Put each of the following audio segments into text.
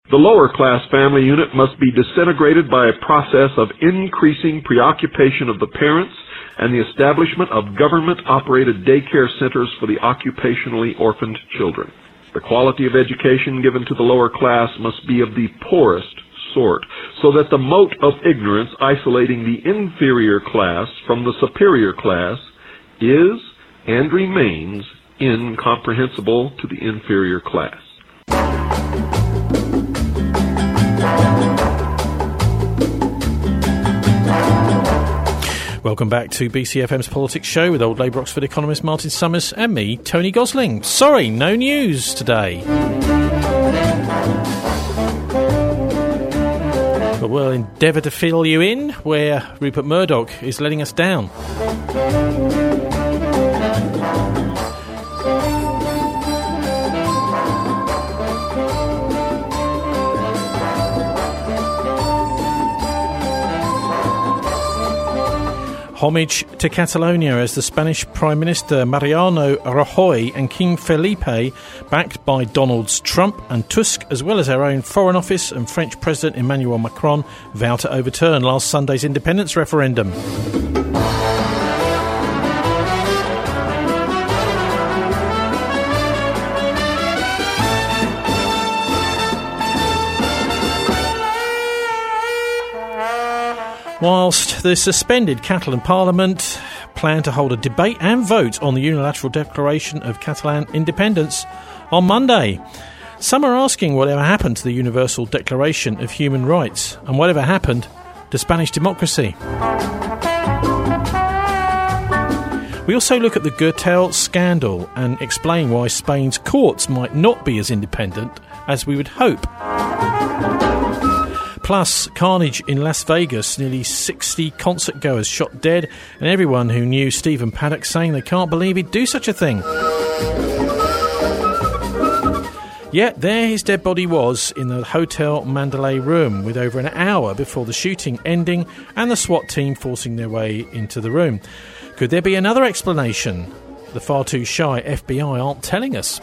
The lower-class family unit must be disintegrated by a process of increasing preoccupation of the parents and the establishment of government-operated daycare centers for the occupationally orphaned children. The quality of education given to the lower class must be of the poorest sort, so that the moat of ignorance isolating the inferior class from the superior class is and remains incomprehensible to the inferior class. Welcome back to BCFM's Politics Show with old Labour Oxford economist Martin Summers and me, Tony Gosling. Sorry, no news today. But we'll endeavour to fill you in where Rupert Murdoch is letting us down. Homage to Catalonia as the Spanish Prime Minister Mariano Rajoy and King Felipe, backed by Donald Trump and Tusk, as well as our own Foreign Office and French President Emmanuel Macron, vow to overturn last Sunday's independence referendum. Whilst the suspended Catalan Parliament plan to hold a debate and vote on the unilateral declaration of Catalan independence on Monday. Some are asking whatever happened to the Universal Declaration of Human Rights and whatever happened to Spanish democracy. We also look at the Gürtel scandal and explain why Spain's courts might not be as independent as we would hope. Plus, carnage in Las Vegas, nearly 60 concert-goers shot dead, and everyone who knew Stephen Paddock saying they can't believe he'd do such a thing. Yet there his dead body was in the Hotel Mandalay room, with over an hour before the shooting ending and the SWAT team forcing their way into the room. Could there be another explanation? The far too shy FBI aren't telling us.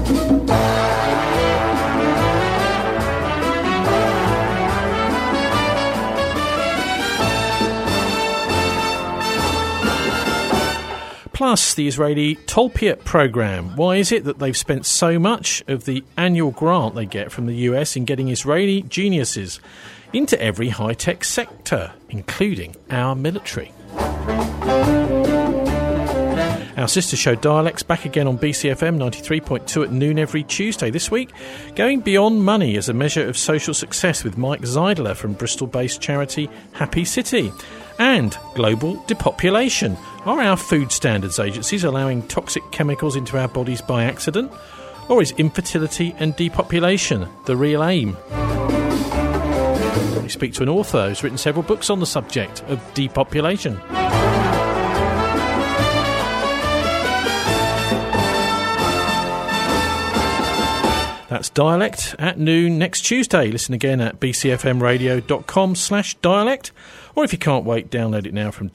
Plus, the Israeli Tolpiot programme. Why is it that they've spent so much of the annual grant they get from the US in getting Israeli geniuses into every high-tech sector, including our military? Our sister show Dialects back again on BCFM 93.2 at noon every Tuesday. This week, going beyond money as a measure of social success with Mike Zeidler from Bristol-based charity Happy City. And global depopulation. Are our food standards agencies allowing toxic chemicals into our bodies by accident? Or is infertility and depopulation the real aim? We speak to an author who's written several books on the subject of depopulation. That's Dialect at noon next Tuesday. Listen again at bcfmradio.com/dialect. Or if you can't wait, download it now from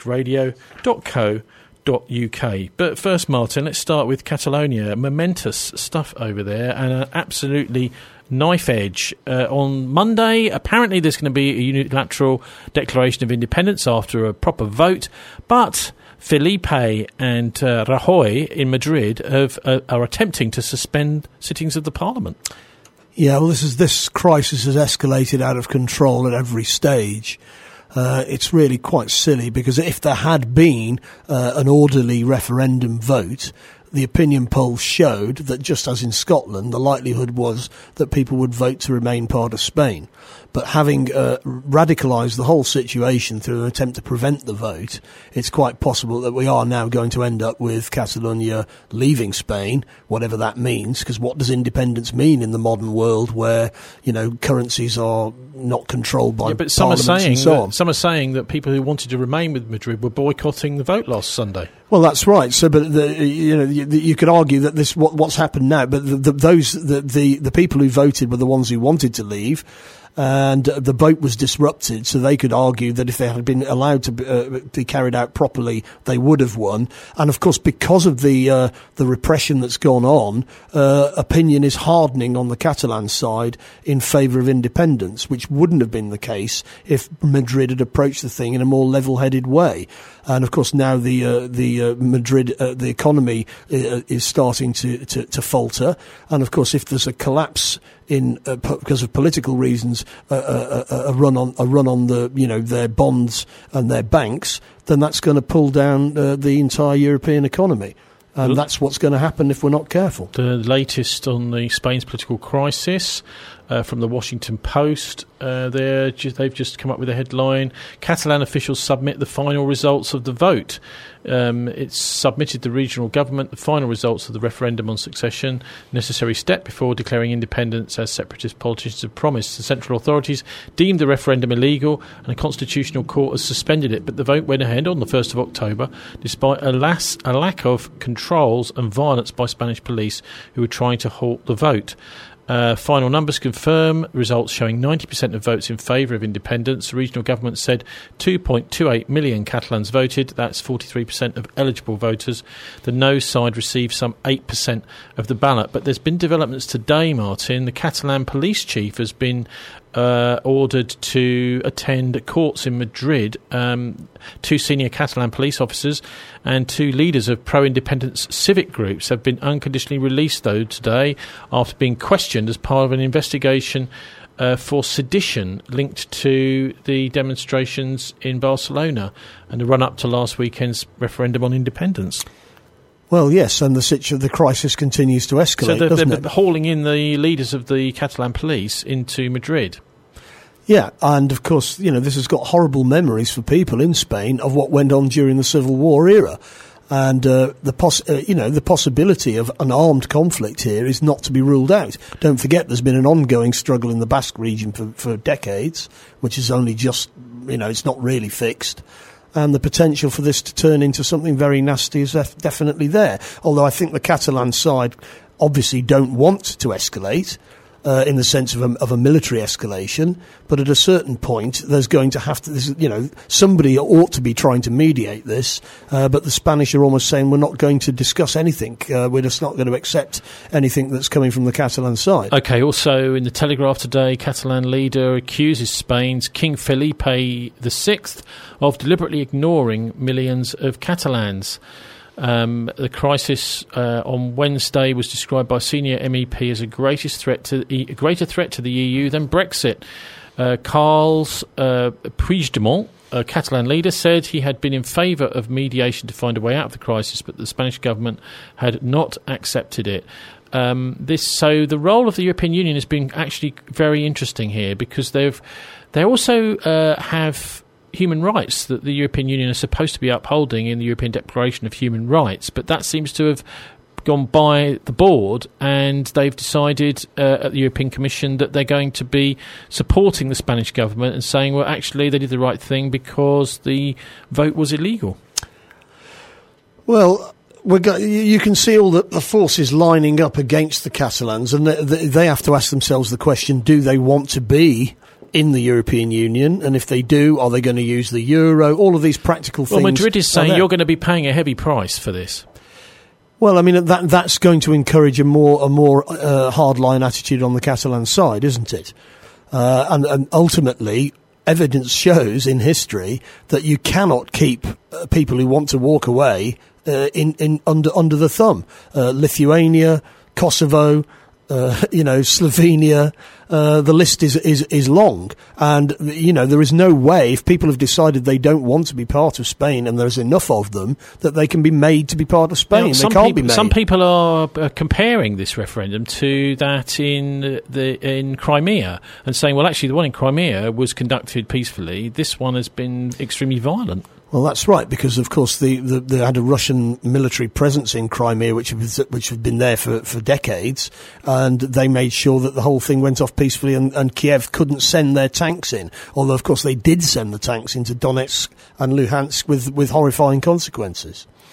dialectradio.co.uk. But first, Martin, let's start with Catalonia. Momentous stuff over there and an absolutely knife edge. On Monday, apparently there's going to be a unilateral declaration of independence after a proper vote, but Felipe and Rajoy in Madrid are attempting to suspend sittings of the Parliament. Yeah, well, this crisis has escalated out of control at every stage. It's really quite silly because if there had been an orderly referendum vote, the opinion polls showed that just as in Scotland, the likelihood was that people would vote to remain part of Spain. But having radicalised the whole situation through an attempt to prevent the vote, it's quite possible that we are now going to end up with Catalonia leaving Spain, whatever that means, because what does independence mean in the modern world where, you know, currencies are not controlled by parliaments and so on? Some are saying that people who wanted to remain with Madrid were boycotting the vote last Sunday. Well, that's right. So, but you could argue that what's happened now, but the people who voted were the ones who wanted to leave. and the vote was disrupted, so they could argue that if they had been allowed to be carried out properly, they would have won. And of course, because of the repression that's gone on, opinion is hardening on the Catalan side in favour of independence, which wouldn't have been the case if Madrid had approached the thing in a more level-headed way. And of course, now the Madrid the economy is starting to falter. And of course, if there's a collapse because of political reasons, a run on the their bonds and their banks, then that's going to pull down the entire European economy. And that's what's going to happen if we're not careful. The latest on Spain's political crisis from the Washington Post. They've just come up with a headline: Catalan officials submit the final results of the vote. It's submitted the regional government the final results of the referendum on succession, necessary step before declaring independence as separatist politicians have promised. The central authorities deemed the referendum illegal and a constitutional court has suspended it, but the vote went ahead on the 1st of October despite a lack of controls and violence by Spanish police who were trying to halt the vote. Final numbers confirm results showing 90% of votes in favour of independence. The regional government said 2.28 million Catalans voted. That's 43% of eligible voters. The no side received some 8% of the ballot. But there's been developments today, Martin. The Catalan police chief has been ordered to attend courts in Madrid. 2 senior Catalan police officers and 2 leaders of pro-independence civic groups have been unconditionally released, though, today after being questioned as part of an investigation for sedition linked to the demonstrations in Barcelona and the run-up to last weekend's referendum on independence. Well, yes, and the crisis continues to escalate, so doesn't they're it? hauling in the leaders of the Catalan police into Madrid. Yeah, and of course, this has got horrible memories for people in Spain of what went on during the Civil War era. And the possibility of an armed conflict here is not to be ruled out. Don't forget, there's been an ongoing struggle in the Basque region for decades, which is only just, it's not really fixed. And the potential for this to turn into something very nasty is definitely there. Although I think the Catalan side obviously don't want to escalate in the sense of a military escalation, but at a certain point there's going to have to, somebody ought to be trying to mediate this, but the Spanish are almost saying we're not going to discuss anything. We're just not going to accept anything that's coming from the Catalan side. OK, also in the Telegraph today, Catalan leader accuses Spain's King Felipe VI of deliberately ignoring millions of Catalans. The crisis on Wednesday was described by a senior MEP as a greater threat to the EU than Brexit. Carles Puigdemont, a Catalan leader, said he had been in favour of mediation to find a way out of the crisis, but the Spanish government had not accepted it. So the role of the European Union has been actually very interesting here, because they also have human rights that the European Union is supposed to be upholding in the European Declaration of Human Rights, but that seems to have gone by the board, and they've decided at the European Commission that they're going to be supporting the Spanish government and saying, well, actually, they did the right thing because the vote was illegal. Well, you can see all the forces lining up against the Catalans, and they have to ask themselves the question, do they want to be in the European Union, and if they do, are they going to use the euro? All of these practical things. Well, Madrid is saying you're going to be paying a heavy price for this. Well, I mean, that's going to encourage a more hardline attitude on the Catalan side, isn't it? And ultimately, evidence shows in history that you cannot keep people who want to walk away under the thumb. Lithuania, Kosovo, Slovenia, the list is long, and there is no way, if people have decided they don't want to be part of Spain, and there's enough of them, that they can be made to be part of Spain. They can't be made. Some people are comparing this referendum to that in Crimea, and saying, well, actually, the one in Crimea was conducted peacefully. This one has been extremely violent. Well, that's right, because of course they had a Russian military presence in Crimea, which had been there for decades, and they made sure that the whole thing went off peacefully, and Kiev couldn't send their tanks in. Although, of course, they did send the tanks into Donetsk and Luhansk with horrifying consequences.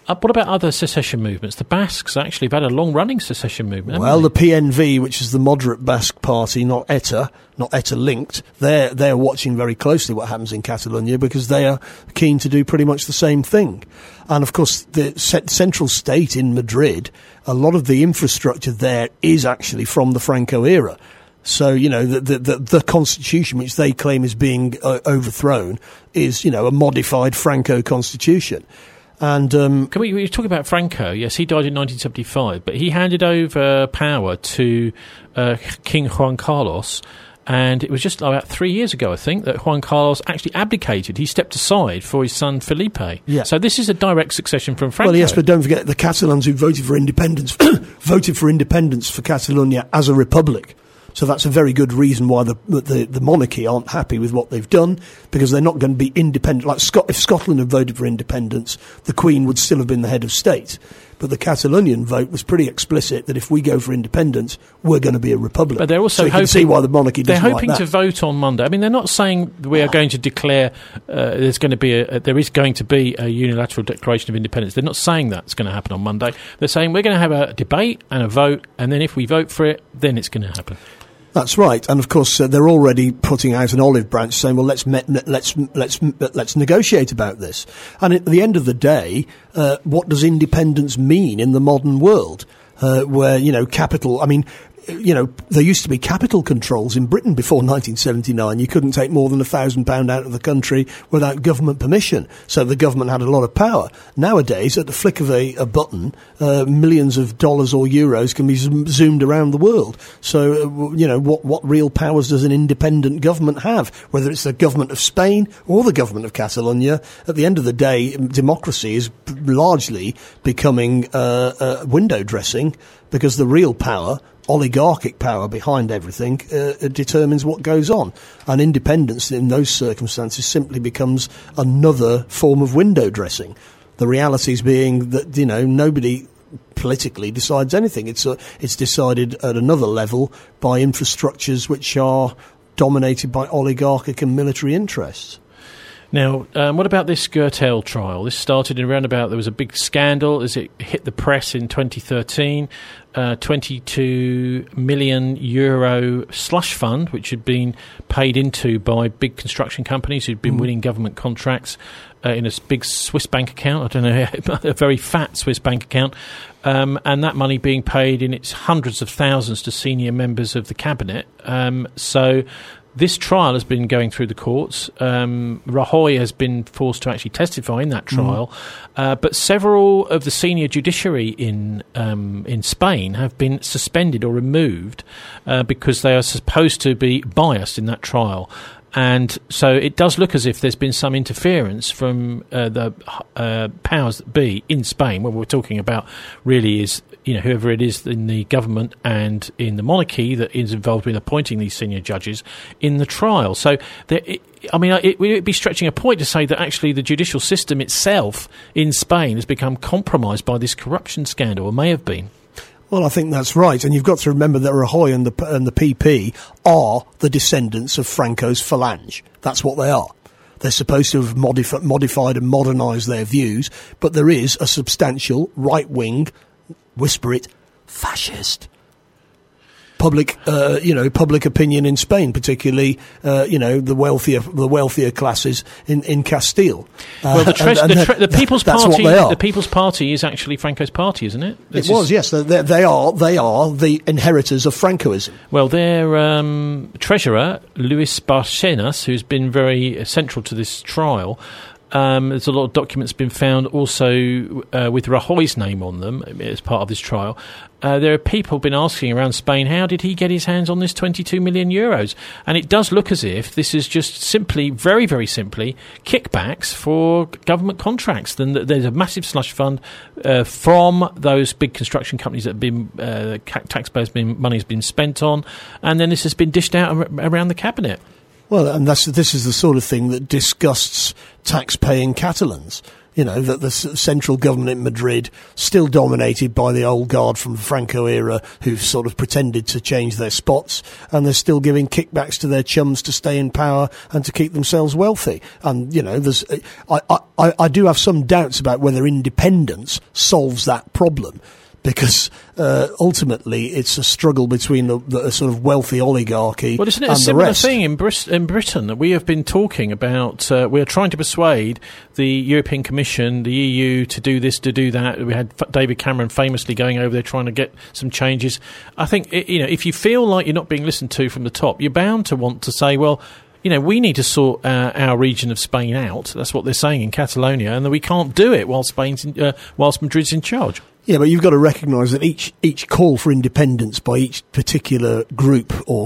What about other secession movements? The Basques actually have had a long-running secession movement. Well, the PNV, which is the moderate Basque party, not ETA linked, they're watching very closely what happens in Catalonia because they are keen to do pretty much the same thing. And of course, the central state in Madrid, a lot of the infrastructure there is actually from the Franco era. So, the constitution which they claim is being overthrown is, a modified Franco constitution. And can we talk about Franco? Yes, he died in 1975, but he handed over power to King Juan Carlos, and it was just about 3 years ago, I think, that Juan Carlos actually abdicated. He stepped aside for his son Felipe. Yeah. So this is a direct succession from Franco. Well, yes, but don't forget the Catalans who voted for independence voted for independence for Catalonia as a republic. So that's a very good reason why the monarchy aren't happy with what they've done, because they're not going to be independent. Like if Scotland had voted for independence, the Queen would still have been the head of state. But the Catalonian vote was pretty explicit that if we go for independence, we're going to be a republic. But they're also so you can see why the monarchy doesn't like that. They're hoping to vote on Monday. I mean, they're not saying we are going to declare there is going to be a unilateral declaration of independence. They're not saying that's going to happen on Monday. They're saying we're going to have a debate and a vote, and then if we vote for it, then it's going to happen. That's right, and of course they're already putting out an olive branch, saying, "Well, let's negotiate about this." And at the end of the day, what does independence mean in the modern world, where capital? I mean, there used to be capital controls in Britain before 1979. You couldn't take more than £1,000 out of the country without government permission. So the government had a lot of power. Nowadays, at the flick of a button, millions of dollars or euros can be zoomed around the world. So, what real powers does an independent government have? Whether it's the government of Spain or the government of Catalonia, at the end of the day, democracy is largely becoming window dressing, because the real power, oligarchic power behind everything, determines what goes on. And independence in those circumstances simply becomes another form of window dressing. The realities being that, nobody politically decides anything. It's decided at another level by infrastructures which are dominated by oligarchic and military interests. Now, what about this Gürtel trial? This started in around about, there was a big scandal as it hit the press in 2013. 22 million euro slush fund, which had been paid into by big construction companies who'd been winning government contracts in a big Swiss bank account. I don't know, a very fat Swiss bank account. And that money being paid in its hundreds of thousands to senior members of the cabinet. So this trial has been going through the courts. Rajoy has been forced to actually testify in that trial. But several of the senior judiciary in Spain have been suspended or removed because they are supposed to be biased in that trial. And so it does look as if there's been some interference from the powers that be in Spain. What we're talking about really is, whoever it is in the government and in the monarchy that is involved with appointing these senior judges in the trial. So it would be stretching a point to say that actually the judicial system itself in Spain has become compromised by this corruption scandal, or may have been. Well, I think that's right, and you've got to remember that Rajoy and the PP are the descendants of Franco's Falange. That's what they are. They're supposed to have modified and modernised their views, but there is a substantial right-wing, whisper it, fascist public opinion in Spain, particularly the wealthier classes in Castile. Well, the People's Party. That's what they are. The People's Party is actually Franco's party, isn't it? Yes. They are the inheritors of Francoism. Well, their treasurer, Luis Barcenas, who's been very central to this trial. There's a lot of documents been found also with Rajoy's name on them as part of this trial. There are people been asking around Spain, how did he get his hands on this 22 million euros? And it does look as if this is just simply, very, very simply, kickbacks for government contracts. Then there's a massive slush fund from those big construction companies that have been taxpayers' money has been spent on, and then this has been dished out around the cabinet. Well, and this is the sort of thing that disgusts tax-paying Catalans. You know, that the central government in Madrid, still dominated by the old guard from the Franco era, who've sort of pretended to change their spots, and they're still giving kickbacks to their chums to stay in power and to keep themselves wealthy. And, you know, I do have some doubts about whether independence solves that problem. Because ultimately it's a struggle between the sort of wealthy oligarchy and the rest. Well, isn't it a similar thing in Britain? We have been talking about, we are trying to persuade the European Commission, the EU, to do this, to do that. We had David Cameron famously going over there trying to get some changes. I think, if you feel like you're not being listened to from the top, you're bound to want to say, well, we need to sort our region of Spain out. That's what they're saying in Catalonia, and that we can't do it whilst Madrid's in charge. Yeah, but you've got to recognise that each call for independence by each particular group or,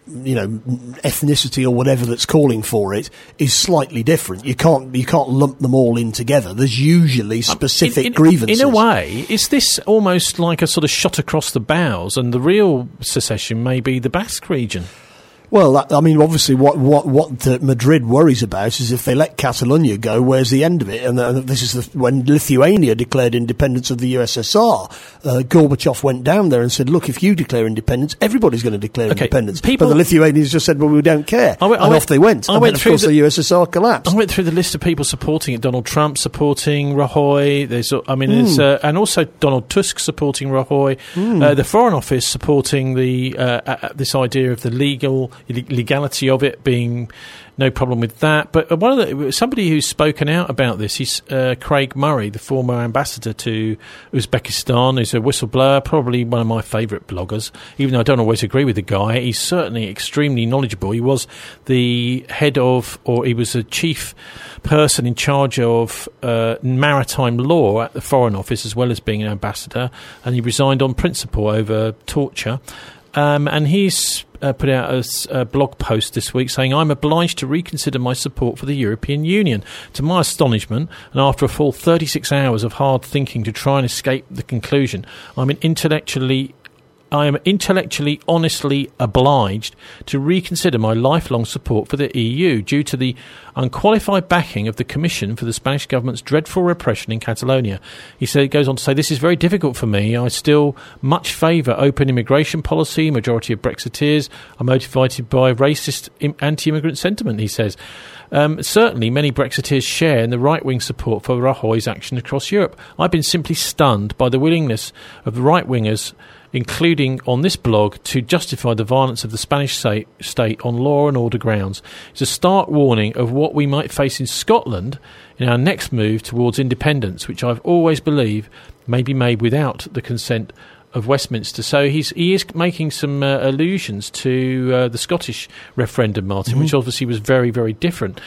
ethnicity or whatever that's calling for it is slightly different. You can't lump them all in together. There's usually specific grievances. In a way, is this almost like a sort of shot across the bows, and the real secession may be the Basque region? Well, obviously, what Madrid worries about is if they let Catalonia go, where's the end of it? And this is when Lithuania declared independence of the USSR. Gorbachev went down there and said, "Look, if you declare independence, everybone's going to declare independence." But the Lithuanians just said, "Well, we don't care," and off they went. And then, of course, the USSR collapsed. I went through the list of people supporting it: Donald Trump supporting Rajoy. There's and also Donald Tusk supporting Rajoy. The Foreign Office supporting this idea of the legality of it, being no problem with that. But somebody who's spoken out about this is Craig Murray, the former ambassador to Uzbekistan, who's a whistleblower, probably one of my favourite bloggers, even though I don't always agree with the guy. He's certainly extremely knowledgeable. He was the head of, or he was a chief person in charge of maritime law at the Foreign Office, as well as being an ambassador, and he resigned on principle over torture. And he's put out a blog post this week saying, "I'm obliged to reconsider my support for the European Union. To my astonishment, and after a full 36 hours of hard thinking to try and escape the conclusion, I am intellectually honestly obliged to reconsider my lifelong support for the EU due to the unqualified backing of the Commission for the Spanish government's dreadful repression in Catalonia." He goes on to say, "This is very difficult for me. I still much favour open immigration policy. Majority of Brexiteers are motivated by racist anti-immigrant sentiment," he says. Certainly, many Brexiteers share in the right-wing support for Rajoy's action across Europe. I've been simply stunned by the willingness of the right-wingers, including on this blog, to justify the violence of the Spanish state on law and order grounds. It's a stark warning of what we might face in Scotland in our next move towards independence, which I've always believed may be made without the consent of Westminster. So he is making some allusions to the Scottish referendum, Martin, which obviously was very, very different.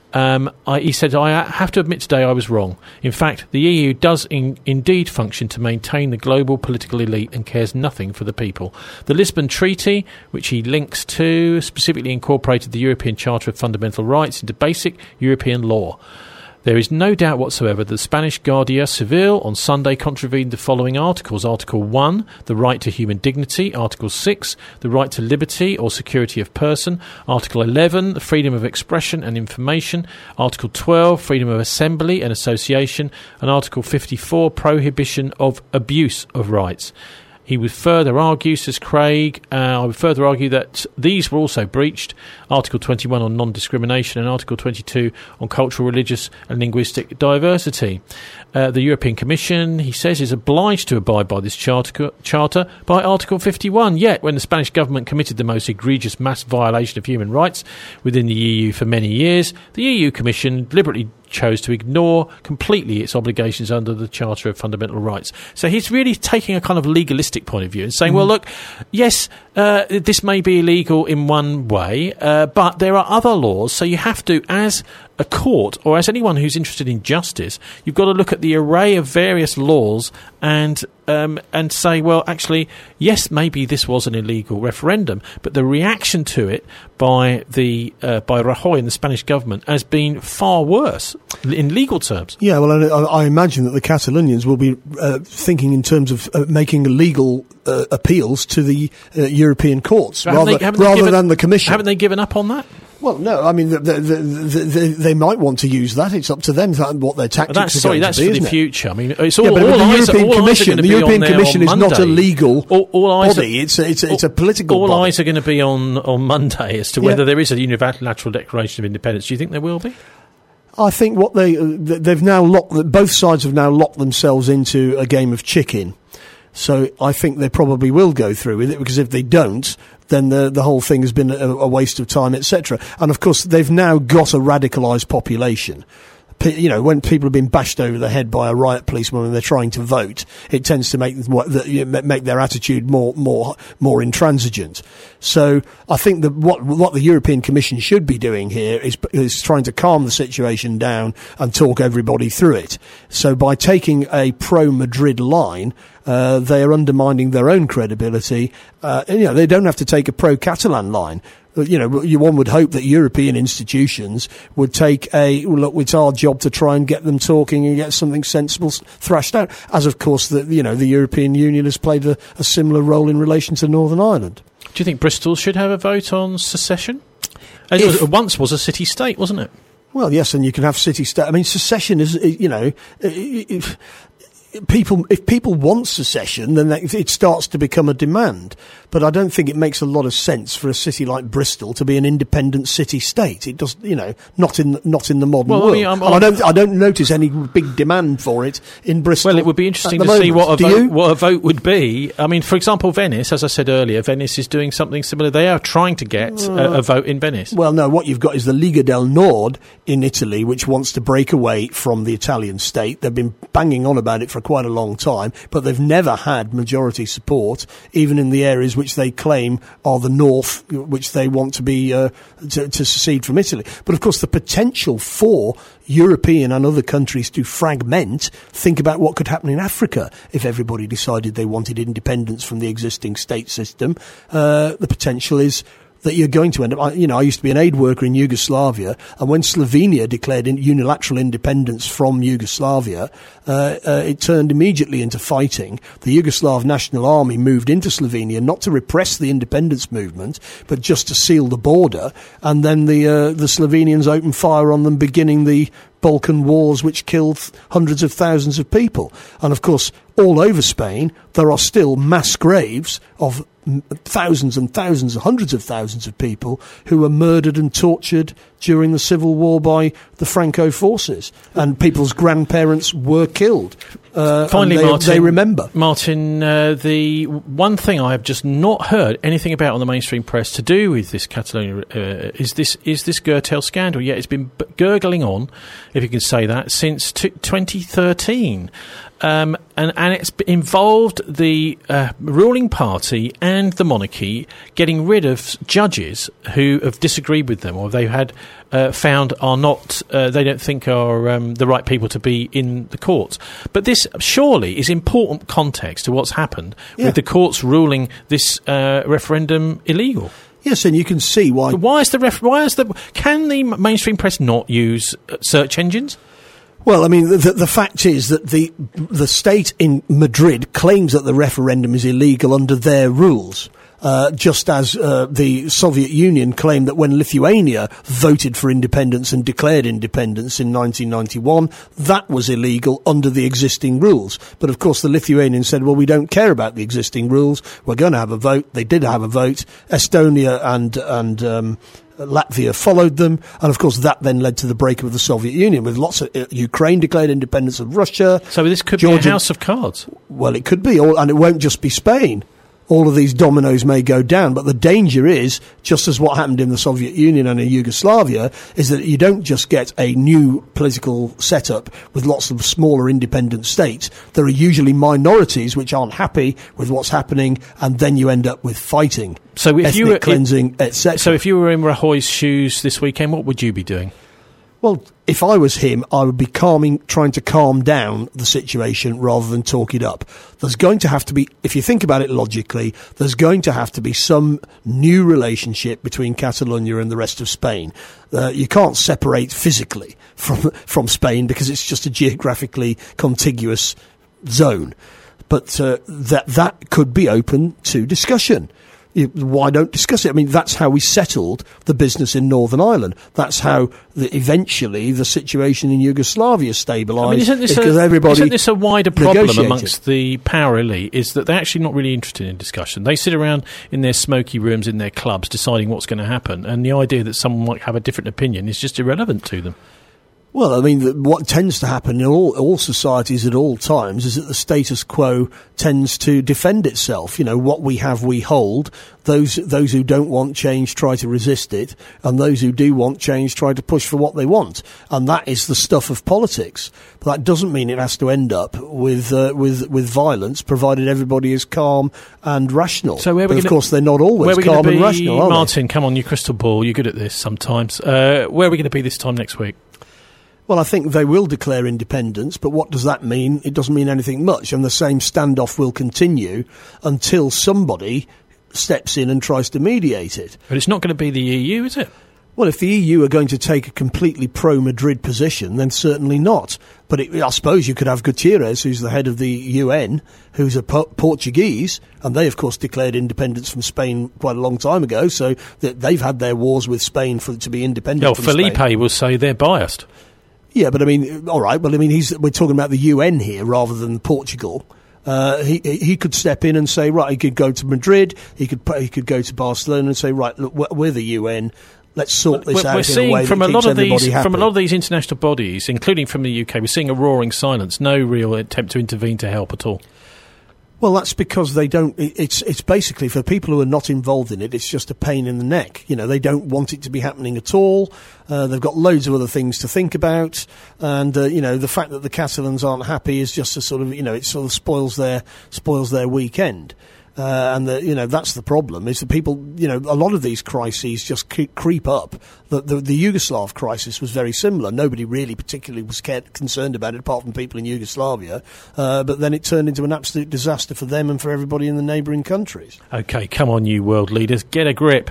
He said, "I have to admit today I was wrong. In fact, the EU does indeed function to maintain the global political elite and cares nothing for the people. The Lisbon Treaty, which he links to, specifically incorporated the European Charter of Fundamental Rights into basic European law. There is no doubt whatsoever that the Spanish Guardia Civil on Sunday contravened the following articles. Article 1, the right to human dignity. Article 6, the right to liberty or security of person. Article 11, the freedom of expression and information. Article 12, freedom of assembly and association. And Article 54, prohibition of abuse of rights." He would further argue, says Craig, I would further argue that these were also breached. Article 21 on non-discrimination and Article 22 on cultural, religious and linguistic diversity. The European Commission, he says, is obliged to abide by this charter by Article 51. Yet, when the Spanish government committed the most egregious mass violation of human rights within the EU for many years, the EU Commission deliberately chose to ignore completely its obligations under the Charter of Fundamental Rights. So he's really taking a kind of legalistic point of view and saying, well, look, yes, this may be illegal in one way, but there are other laws, so you have to, as a court or as anyone who's interested in justice, you've got to look at the array of various laws and say, well, actually, yes, maybe this was an illegal referendum, but the reaction to it by Rajoy and the Spanish government has been far worse in legal terms. Yeah, well, I imagine that the Catalonians will be thinking in terms of making legal appeals to the European courts rather than the Commission. Haven't they given up on that? Well, no, I mean, they might want to use that. It's up to them what their tactics are going to be, that's for the future. I mean, it's all, but all the eyes, European all Commission, the European Commission is not a legal body. It's a political body. All eyes are going to be on Monday as to whether there is a unilateral declaration of independence. Do you think there will be? I think what they've now both sides have now locked themselves into a game of chicken. So I think they probably will go through with it, because if they don't, then the whole thing has been a waste of time, etc. And of course, they've now got a radicalised population. You know, when people have been bashed over the head by a riot policeman when they're trying to vote, it tends to make their attitude more intransigent. So I think that what the European Commission should be doing here is trying to calm the situation down and talk everybody through it. So by taking a pro-Madrid line, they are undermining their own credibility. They don't have to take a pro-Catalan line. One would hope that European institutions would take look, it's our job to try and get them talking and get something sensible thrashed out, as of course the European Union has played a similar role in relation to Northern Ireland. Do you think Bristol should have a vote on secession? Once was a city-state, wasn't it? Well, yes, and you can have city-state. I mean, secession is, if people want secession, then it starts to become a demand. But I don't think it makes a lot of sense for a city like Bristol to be an independent city-state. It does, not in the modern world. I don't notice any big demand for it in Bristol. Well, it would be interesting to see what a vote would be. I mean, for example, Venice, as I said earlier, Venice is doing something similar. They are trying to get a vote in Venice. Well, no, what you've got is the Liga del Nord in Italy, which wants to break away from the Italian state. They've been banging on about it for quite a long time, but they've never had majority support, even in the areas which they claim are the north, which they want to be to secede from Italy. But of course, the potential for European and other countries to fragment, think about what could happen in Africa if everybody decided they wanted independence from the existing state system. The potential is that you're going to end up, I used to be an aid worker in Yugoslavia, and when Slovenia declared unilateral independence from Yugoslavia, it turned immediately into fighting. The Yugoslav National Army moved into Slovenia not to repress the independence movement, but just to seal the border, and then the Slovenians opened fire on them, beginning the Balkan Wars, which killed hundreds of thousands of people. And of course, all over Spain, there are still mass graves of thousands and thousands, hundreds of thousands of people who were murdered and tortured during the Civil War by the Franco forces, and people's grandparents were killed. Finally, Martin, they remember. Martin, the one thing I have just not heard anything about on the mainstream press to do with this Catalonia is this Gürtel scandal. Yeah, it's been gurgling on, if you can say that, since 2013. And it's involved the ruling party and the monarchy getting rid of judges who have disagreed with them, or they had found are not, they don't think are the right people to be in the courts. But this surely is important context to what's happened with the courts ruling this referendum illegal. Yes, and you can see why. But can the mainstream press not use search engines? Well, I mean, the fact is that the state in Madrid claims that the referendum is illegal under their rules. Just as the Soviet Union claimed that when Lithuania voted for independence and declared independence in 1991, that was illegal under the existing rules. But of course the Lithuanians said, well, we don't care about the existing rules, we're going to have a vote. They did have a vote. Estonia and Latvia followed them, and of course that then led to the breakup of the Soviet Union, with lots of Ukraine declared independence of Russia. So this could be a house of cards. Well, it could be, and it won't just be Spain. All of these dominoes may go down, but the danger is, just as what happened in the Soviet Union and in Yugoslavia, is that you don't just get a new political setup with lots of smaller independent states. There are usually minorities which aren't happy with what's happening, and then you end up with fighting, so if ethnic cleansing, etc. So if you were in Rajoy's shoes this weekend, what would you be doing? Well, if I was him, I would be trying to calm down the situation rather than talk it up. There's going to have to be, if you think about it logically, there's going to have to be some new relationship between Catalonia and the rest of Spain. You can't separate physically from Spain because it's just a geographically contiguous zone. But that could be open to discussion. Why don't discuss it? I mean, that's how we settled the business in Northern Ireland. That's how eventually the situation in Yugoslavia stabilised. I mean, isn't this a wider problem amongst the power elite, is that they're actually not really interested in discussion? They sit around in their smoky rooms in their clubs deciding what's going to happen, and the idea that someone might have a different opinion is just irrelevant to them. Well, I mean, what tends to happen in all societies at all times is that the status quo tends to defend itself. You know, what we have, we hold. Those who don't want change try to resist it, and those who do want change try to push for what they want. And that is the stuff of politics. But that doesn't mean it has to end up with violence, provided everybody is calm and rational. So of course, they're not always calm and rational, are they? Martin, come on, your crystal ball. You're good at this sometimes. Where are we going to be this time next week? Well, I think they will declare independence, but what does that mean? It doesn't mean anything much, and the same standoff will continue until somebody steps in and tries to mediate it. But it's not going to be the EU, is it? Well, if the EU are going to take a completely pro-Madrid position, then certainly not. But I suppose you could have Guterres, who's the head of the UN, who's a Portuguese, and they, of course, declared independence from Spain quite a long time ago, so that they've had their wars with Spain to be independent from Felipe Spain. will say they're biased. Yeah, but I mean, all right. Well, I mean, we're talking about the UN here rather than Portugal. He could step in and say, right, he could go to Madrid. He could go to Barcelona and say, right, look, we're the UN. Let's sort this out in a way that keeps everybody happy. From a lot of these international bodies, including from the UK, we're seeing a roaring silence. No real attempt to intervene to help at all. Well, that's because they don't. It's basically, for people who are not involved in it, it's just a pain in the neck. You know, they don't want it to be happening at all. They've got loads of other things to think about, and the fact that the Catalans aren't happy is just a sort of, it sort of spoils their weekend. And that's the problem, is that people, a lot of these crises just creep up. The Yugoslav crisis was very similar. Nobody really particularly was concerned about it, apart from people in Yugoslavia. But then it turned into an absolute disaster for them and for everybody in the neighbouring countries. OK, come on, you world leaders, get a grip.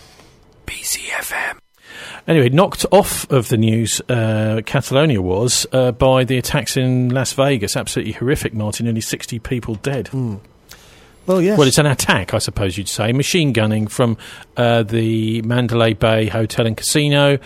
BCFM. Anyway, knocked off of the news, Catalonia was, by the attacks in Las Vegas. Absolutely horrific, Martin. Nearly 60 people dead. Well, yes. Well, it's an attack, I suppose you'd say. Machine gunning from the Mandalay Bay Hotel and Casino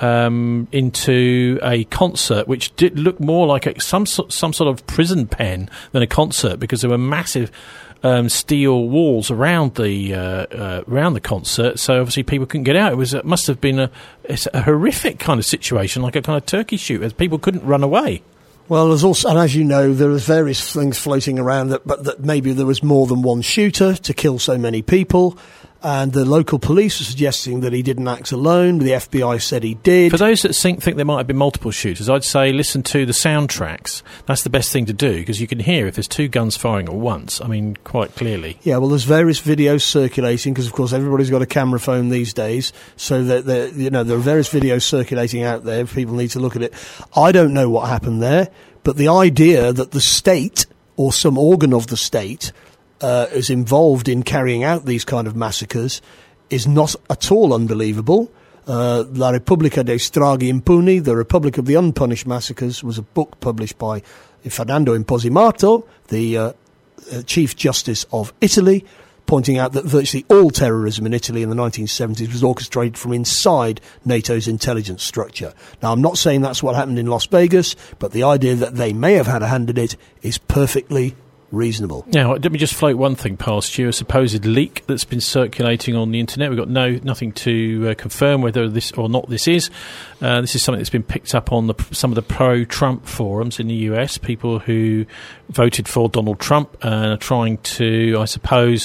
into a concert, which did look more like some sort of prison pen than a concert, because there were massive steel walls around the concert. So obviously people couldn't get out. It must have been a horrific kind of situation, like a kind of turkey shoot, as people couldn't run away. Well, there's also, and as you know, there are various things floating around that maybe there was more than one shooter to kill so many people. And the local police are suggesting that he didn't act alone. The FBI said he did. For those that think there might have been multiple shooters, I'd say listen to the soundtracks. That's the best thing to do, because you can hear if there's two guns firing at once. I mean, quite clearly. Yeah, well, there's various videos circulating, because, of course, everybody's got a camera phone these days. So, there are various videos circulating out there. People need to look at it. I don't know what happened there, but the idea that the state, or some organ of the state, is involved in carrying out these kind of massacres is not at all unbelievable. La Repubblica dei Stragi Impuni, The Republic of the Unpunished Massacres, was a book published by Fernando Imposimato, the Chief Justice of Italy, pointing out that virtually all terrorism in Italy in the 1970s was orchestrated from inside NATO's intelligence structure. Now, I'm not saying that's what happened in Las Vegas, but the idea that they may have had a hand in it is perfectly reasonable. Now, let me just float one thing past you. A supposed leak that's been circulating on the internet. We've got nothing to confirm whether this or not this is. This is something that's been picked up on some of the pro-Trump forums in the US. People who voted for Donald Trump and are trying to, I suppose,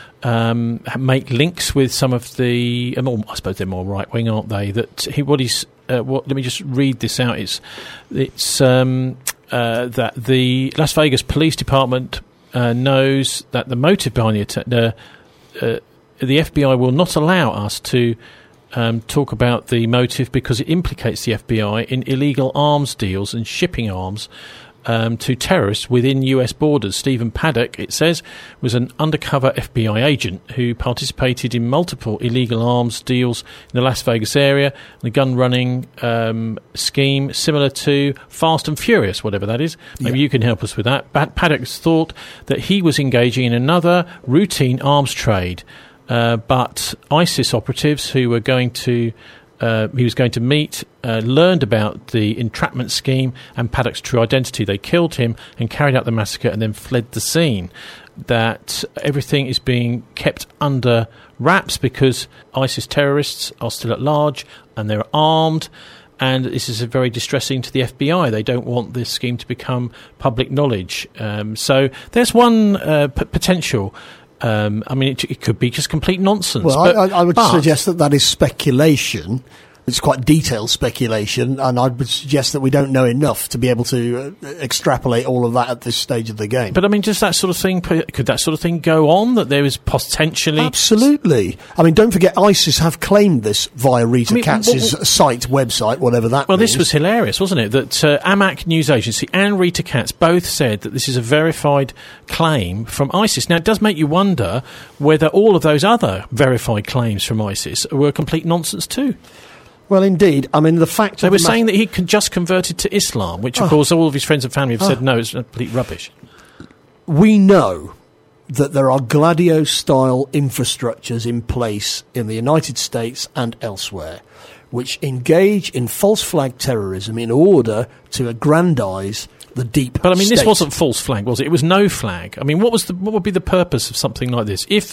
make links with some of the... I suppose they're more right-wing, aren't they? Let me just read this out. It's that the Las Vegas Police Department knows that the motive behind the attack, the FBI will not allow us to talk about the motive because it implicates the FBI in illegal arms deals and shipping arms to terrorists within US borders. Stephen Paddock, it says, was an undercover FBI agent who participated in multiple illegal arms deals in the Las Vegas area, the gun-running scheme similar to Fast and Furious, whatever that is. Maybe you can help us with that. Paddock's thought that he was engaging in another routine arms trade but ISIS operatives who were going to he was going to meet, learned about the entrapment scheme and Paddock's true identity. They killed him and carried out the massacre and then fled the scene. That everything is being kept under wraps because ISIS terrorists are still at large and they're armed, and this is very distressing to the FBI. They don't want this scheme to become public knowledge. So there's one potential. It could be just complete nonsense. Well, I would suggest that is speculation. It's quite detailed speculation, and I would suggest that we don't know enough to be able to extrapolate all of that at this stage of the game. But, does that sort of thing, could that sort of thing go on, that there is potentially... Absolutely. Don't forget, ISIS have claimed this via Rita Katz's website, whatever that means. Well, this was hilarious, wasn't it? That Amaq News Agency and Rita Katz both said that this is a verified claim from ISIS. Now, it does make you wonder whether all of those other verified claims from ISIS were complete nonsense too. Well, indeed. The fact... They were saying that he just converted to Islam, which, of course, all of his friends and family have said, no, it's complete rubbish. We know that there are Gladio-style infrastructures in place in the United States and elsewhere which engage in false flag terrorism in order to aggrandise the deep But state. This wasn't false flag, was it? It was no flag. What would be the purpose of something like this? There's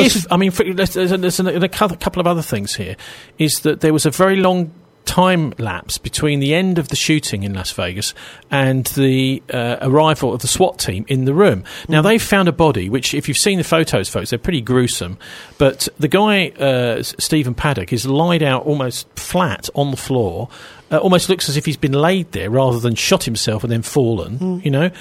a couple of other things here. Is that there was a very long time lapse between the end of the shooting in Las Vegas and the arrival of the SWAT team in the room. Now, they've found a body, which, if you've seen the photos, folks, they're pretty gruesome. But the guy, Stephen Paddock, is lied out almost flat on the floor. Almost looks as if he's been laid there rather than shot himself and then fallen,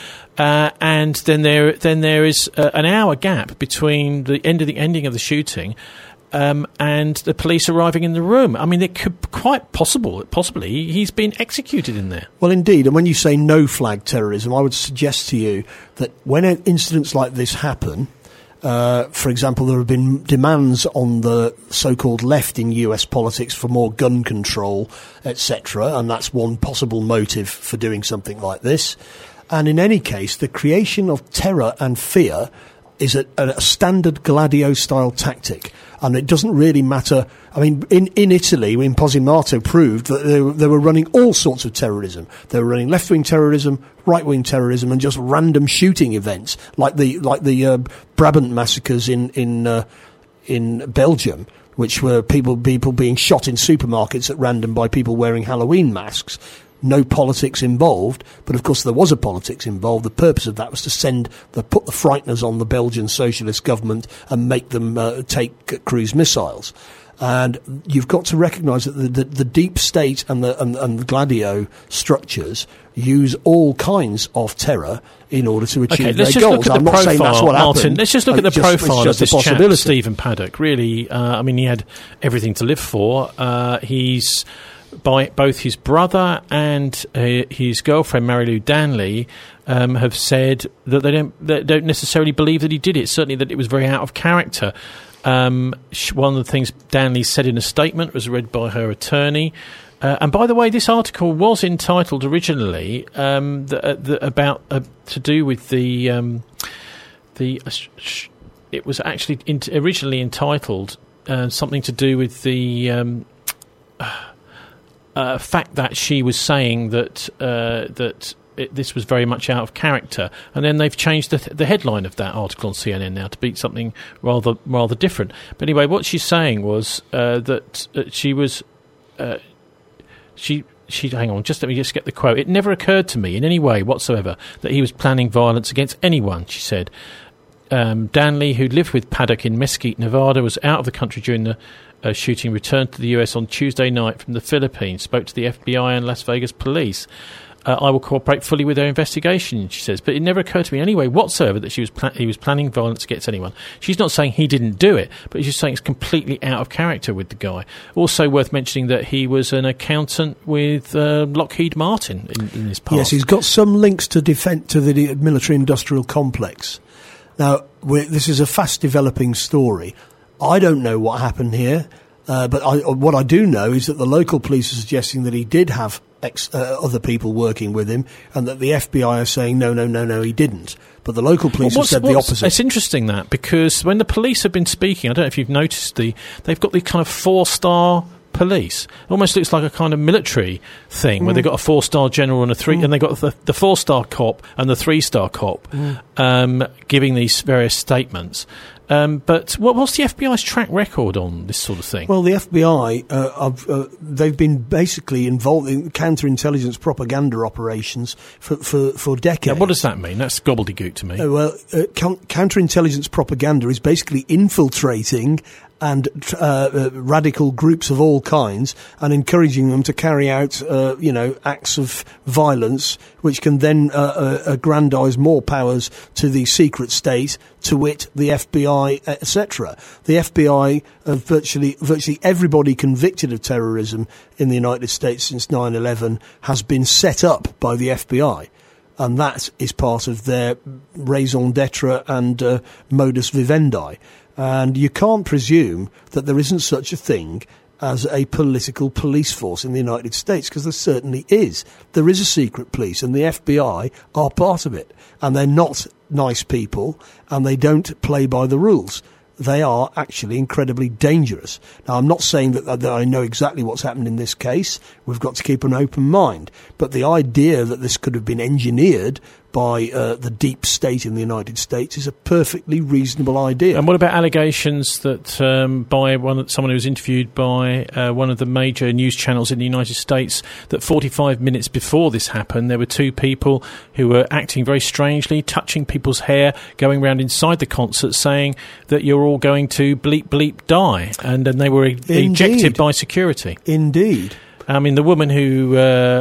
and then there is an hour gap between the ending of the shooting and the police arriving in the room. It could possibly he's been executed in there. Well, indeed, and when you say no flag terrorism, I would suggest to you that when incidents like this happen, for example, there have been demands on the so-called left in US politics for more gun control, etc., and that's one possible motive for doing something like this. And in any case, the creation of terror and fear is a standard Gladio-style tactic, and it doesn't really matter. In Italy, when Posimato proved that they were running all sorts of terrorism. They were running left-wing terrorism, right-wing terrorism, and just random shooting events, like the Brabant massacres in Belgium, which were people being shot in supermarkets at random by people wearing Halloween masks. No politics involved, but of course there was a politics involved. The purpose of that was to put the frighteners on the Belgian socialist government and make them take cruise missiles. And you've got to recognise that the deep state and the Gladio structures use all kinds of terror in order to achieve their goals. I'm not saying that's what happened. Let's just look at the profile of this chap, Stephen Paddock. Really, he had everything to live for. He's by both his brother and his girlfriend Mary-Lou Danley have said that they don't necessarily believe that he did it. Certainly that it was very out of character. One of the things Danley said in a statement was read by her attorney. And by the way, this article was entitled originally about to do with the. It was actually originally entitled something to do with the. Fact that she was saying that this was very much out of character, and then they've changed the headline of that article on CNN now to be something rather different. But anyway, what she's saying was that she was she hang on, just let me just get the quote. "It never occurred to me in any way whatsoever that he was planning violence against anyone," she said. Danley, who lived with Paddock in Mesquite, Nevada, was out of the country during the shooting, returned to the US on Tuesday night from the Philippines, spoke to the FBI and Las Vegas police. "I will cooperate fully with their investigation," she says, "but it never occurred to me in any way whatsoever that he was planning violence against anyone." She's not saying he didn't do it, but she's saying it's completely out of character with the guy. Also worth mentioning that he was an accountant with Lockheed Martin in his past. Yes, he's got some links to the military-industrial complex. Now, this is a fast-developing story. I don't know what happened here, but what I do know is that the local police are suggesting that he did have other people working with him, and that the FBI are saying, no, he didn't. But the local police have said the opposite. It's interesting that, because when the police have been speaking, I don't know if you've noticed, they've got the kind of 4-star police. It almost looks like a kind of military thing where they've got a 4-star general and and they've got the 4-star cop and the 3-star cop giving these various statements. But what's the FBI's track record on this sort of thing? Well, the FBI, they've been basically involved in counterintelligence propaganda operations for decades. Yeah, what does that mean? That's gobbledygook to me. Counterintelligence propaganda is basically infiltrating and radical groups of all kinds and encouraging them to carry out, acts of violence, which can then aggrandise more powers to the secret state, to wit, the FBI, etc. The FBI, virtually everybody convicted of terrorism in the United States since 9/11 has been set up by the FBI. And that is part of their raison d'etre and modus vivendi. And you can't presume that there isn't such a thing as a political police force in the United States, because there certainly is. There is a secret police, and the FBI are part of it. And they're not nice people, and they don't play by the rules. They are actually incredibly dangerous. Now, I'm not saying that I know exactly what's happened in this case. We've got to keep an open mind. But the idea that this could have been engineered by the deep state in the United States is a perfectly reasonable idea. And what about allegations that by someone who was interviewed by one of the major news channels in the United States, that 45 minutes before this happened, there were 2 people who were acting very strangely, touching people's hair, going around inside the concert saying that you're all going to bleep, bleep, die. And then they were ejected by security. Indeed. I mean, the woman who,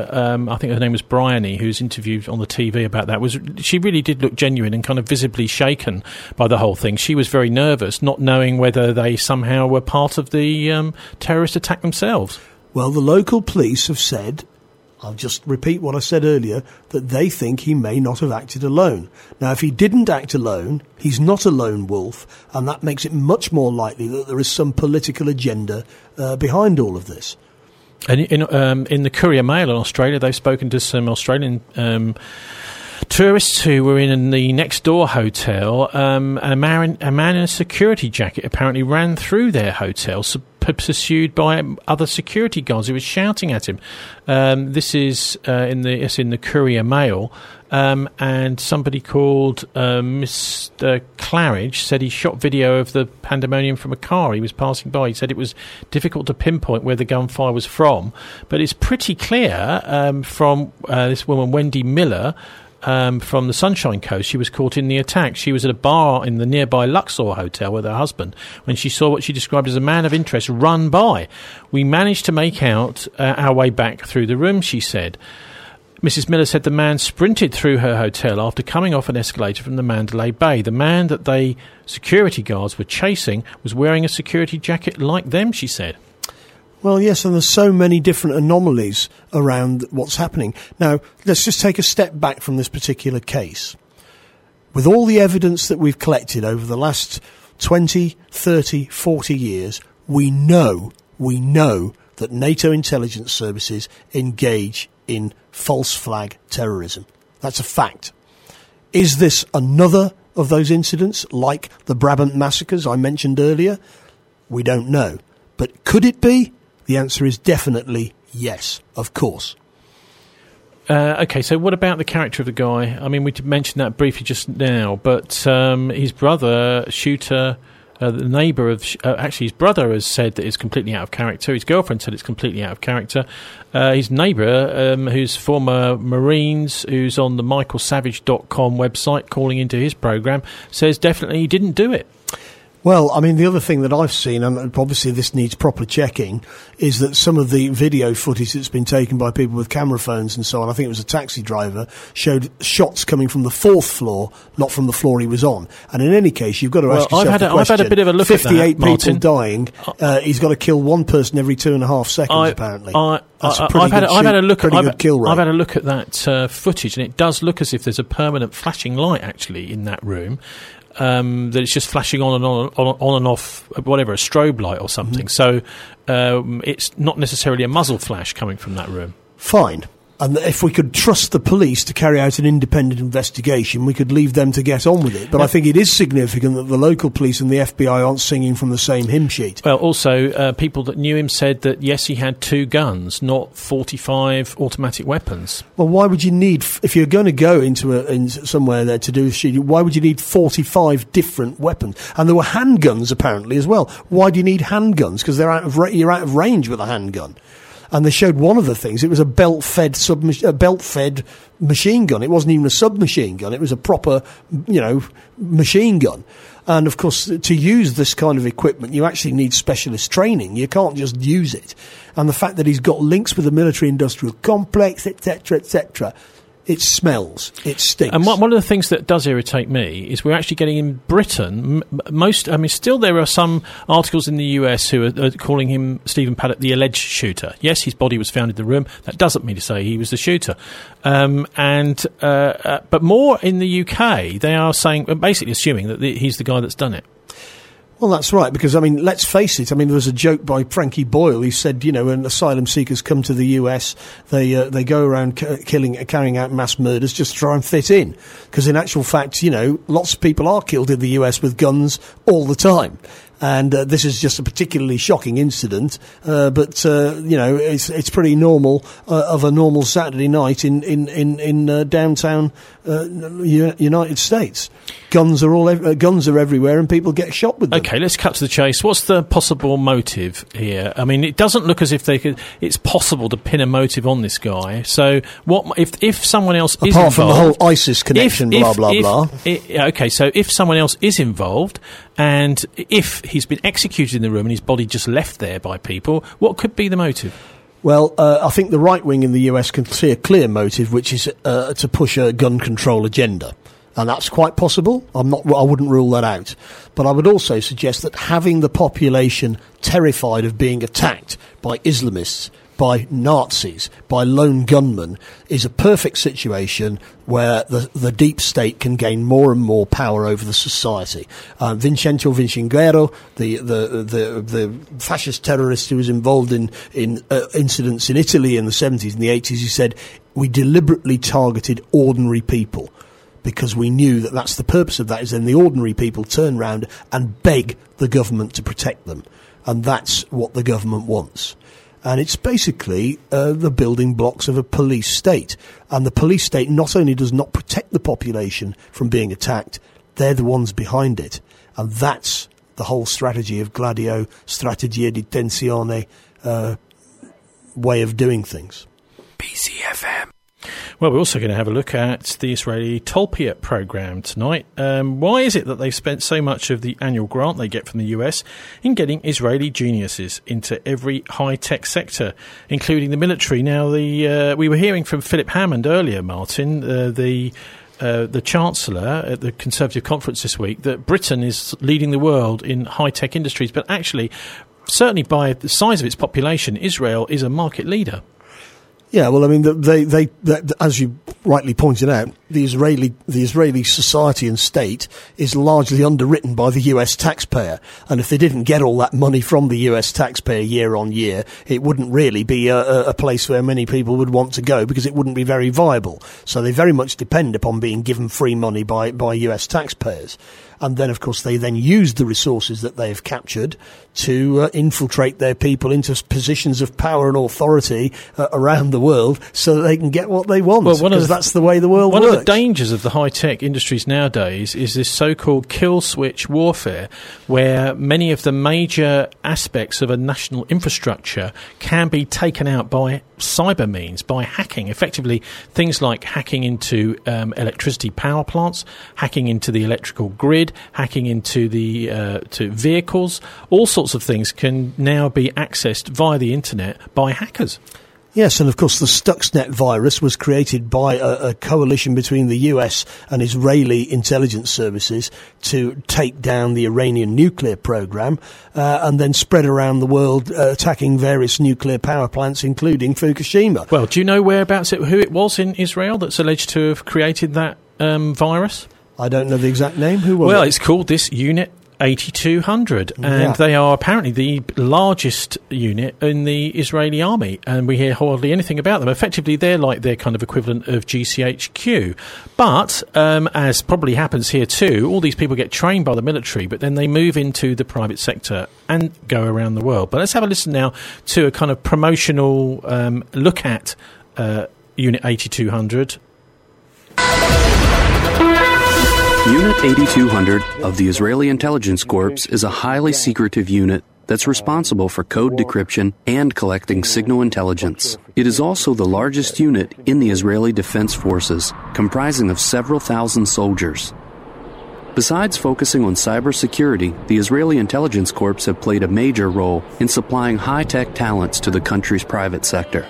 I think her name was Bryony, who was interviewed on the TV about that, she really did look genuine and kind of visibly shaken by the whole thing. She was very nervous, not knowing whether they somehow were part of the terrorist attack themselves. Well, the local police have said, I'll just repeat what I said earlier, that they think he may not have acted alone. Now, if he didn't act alone, he's not a lone wolf, and that makes it much more likely that there is some political agenda behind all of this. And in the Courier Mail in Australia, they've spoken to some Australian tourists who were in the next door hotel, and a man in a security jacket apparently ran through their hotel, pursued by other security guards who were shouting at him. This is in the Courier Mail. And somebody called Mr. Claridge said he shot video of the pandemonium from a car he was passing by. He said it was difficult to pinpoint where the gunfire was from, but it's pretty clear from this woman, Wendy Miller, from the Sunshine Coast. She was caught in the attack. She was at a bar in the nearby Luxor Hotel with her husband when she saw what she described as a man of interest run by. We managed to make out our way back through the room, she said. Mrs. Miller said the man sprinted through her hotel after coming off an escalator from the Mandalay Bay. The man that they security guards were chasing was wearing a security jacket like them, she said. Well, yes, and there's so many different anomalies around what's happening. Now, let's just take a step back from this particular case. With all the evidence that we've collected over the last 20, 30, 40 years, we know that NATO intelligence services engage in false flag terrorism. That's a fact. Is this another of those incidents, like the Brabant massacres I mentioned earlier? We don't know. But could it be? The answer is definitely yes, of course. Okay, so what about the character of the guy? I mean, we mentioned that briefly just now, but his brother, Shooter... the neighbour of... actually, his brother has said that it's completely out of character. His girlfriend said it's completely out of character. His neighbour, who's former Marines, who's on the michaelsavage.com website calling into his programme, says definitely he didn't do it. Well, I mean, the other thing that I've seen, and obviously this needs proper checking, is that some of the video footage that's been taken by people with camera phones and so on, I think it was a taxi driver, showed shots coming from the 4th floor, not from the floor he was on. And in any case, you've got to ask yourself the question. I've had a bit of a look at that, 58 people dying. He's got to kill one person every 2.5 seconds, apparently. That's a pretty good kill rate. I've had a look at that footage, and it does look as if there's a permanent flashing light, actually, in that room. That it's just flashing on and off, whatever, a strobe light or something. So it's not necessarily a muzzle flash coming from that room. Fine. And if we could trust the police to carry out an independent investigation, we could leave them to get on with it. But I think it is significant that the local police and the FBI aren't singing from the same hymn sheet. Well, also, people that knew him said that, yes, he had 2 guns, not 45 automatic weapons. Well, why would you need, if you're going to go into somewhere there to do a shooting, why would you need 45 different weapons? And there were handguns, apparently, as well. Why do you need handguns? Because you're out of range with a handgun. And they showed one of the things. It was a belt-fed machine gun. It wasn't even a submachine gun. It was a proper, machine gun. And, of course, to use this kind of equipment, you actually need specialist training. You can't just use it. And the fact that he's got links with the military-industrial complex, etc., it smells. It stinks. And one of the things that does irritate me is we're actually getting in Britain, still there are some articles in the US who are calling him, Stephen Paddock, the alleged shooter. Yes, his body was found in the room. That doesn't mean to say he was the shooter. But more in the UK, they are saying, basically assuming that he's the guy that's done it. Well, that's right, because, let's face it. There was a joke by Frankie Boyle. He said, when asylum seekers come to the US, they go around carrying out mass murders just to try and fit in. Because in actual fact, lots of people are killed in the US with guns all the time. And this is just a particularly shocking incident, but it's pretty normal of a normal Saturday night in downtown United States. Guns are everywhere, and people get shot with them. Okay, let's cut to the chase. What's the possible motive here? It doesn't look as if it's possible to pin a motive on this guy. So, what if someone else is involved? Apart from the whole ISIS connection, blah. Okay, so if someone else is involved, and if he's been executed in the room and his body just left there by people, what could be the motive? Well, I think the right wing in the US can see a clear motive, which is to push a gun control agenda. And that's quite possible. I wouldn't rule that out. But I would also suggest that having the population terrified of being attacked by Islamists, by Nazis, by lone gunmen, is a perfect situation where the deep state can gain more and more power over the society. Vincenzo Vincingero, the fascist terrorist who was involved in incidents in Italy in the 70s and the 80s, he said, we deliberately targeted ordinary people, because we knew that that's the purpose of that, is then the ordinary people turn round and beg the government to protect them. And that's what the government wants. And it's basically the building blocks of a police state. And the police state not only does not protect the population from being attacked, they're the ones behind it. And that's the whole strategy of Gladio, strategia di tensione, way of doing things. BCFM. Well, we're also going to have a look at the Israeli Tolpiot programme tonight. Why is it that they've spent so much of the annual grant they get from the US in getting Israeli geniuses into every high-tech sector, including the military? Now, we were hearing from Philip Hammond earlier, Martin, the Chancellor at the Conservative Conference this week, that Britain is leading the world in high-tech industries, but actually, certainly by the size of its population, Israel is a market leader. Yeah, well, they as you rightly pointed out, the Israeli society and state is largely underwritten by the US taxpayer. And if they didn't get all that money from the US taxpayer year on year, it wouldn't really be a place where many people would want to go, because it wouldn't be very viable. So they very much depend upon being given free money by US taxpayers. And then, of course, they then use the resources that they've captured to infiltrate their people into positions of power and authority around the world, so that they can get what they want. Well, because that's the way the world works. One of the dangers of the high-tech industries nowadays is this so-called kill-switch warfare, where many of the major aspects of a national infrastructure can be taken out by cyber means, by hacking. Effectively, things like hacking into electricity power plants, hacking into the electrical grid, hacking into the to vehicles. All sorts of things can now be accessed via the internet by hackers. Yes, and of course the Stuxnet virus was created by a coalition between the US and Israeli intelligence services to take down the Iranian nuclear program, and then spread around the world, attacking various nuclear power plants, including Fukushima. Well, do you know who it was in Israel that's alleged to have created that virus? I don't know the exact name. Who was it? Well, it's called this Unit 8200, and they are apparently the largest unit in the Israeli army, and we hear hardly anything about them. Effectively, they're like their kind of equivalent of GCHQ. But, as probably happens here too, all these people get trained by the military, but then they move into the private sector and go around the world. But let's have a listen now to a kind of promotional look at Unit 8200. Unit 8200 of the Israeli Intelligence Corps is a highly secretive unit that's responsible for code decryption and collecting signal intelligence. It is also the largest unit in the Israeli Defense Forces, comprising of several thousand soldiers. Besides focusing on cybersecurity, the Israeli Intelligence Corps have played a major role in supplying high-tech talents to the country's private sector.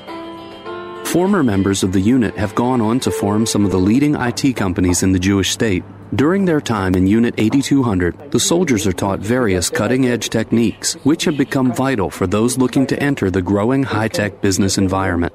Former members of the unit have gone on to form some of the leading IT companies in the Jewish state. During their time in Unit 8200, the soldiers are taught various cutting-edge techniques, which have become vital for those looking to enter the growing high-tech business environment.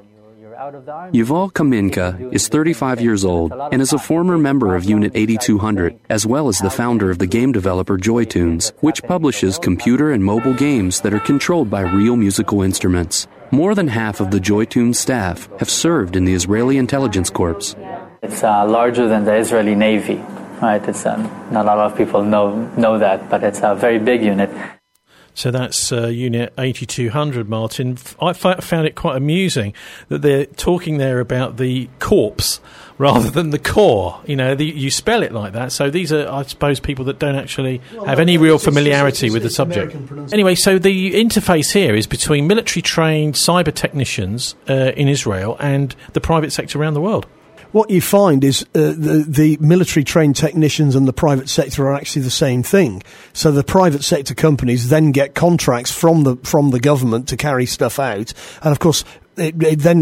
Yuval Kaminka is 35 years old and is a former member of Unit 8200, as well as the founder of the game developer Joytunes, which publishes computer and mobile games that are controlled by real musical instruments. More than half of the Joytunes staff have served in the Israeli Intelligence Corps. It's larger than the Israeli Navy, right? It's not a lot of people know that, but it's a very big unit. So that's Unit 8200, Martin. I found it quite amusing that they're talking there about the corpse rather than the core. You know, you spell it like that. So these are, I suppose, people that don't actually have any real familiarity with the subject. Anyway, so the interface here is between military-trained cyber technicians in Israel and the private sector around the world. What you find is the military-trained technicians and the private sector are actually the same thing. So the private sector companies then get contracts from the government to carry stuff out, and of course it then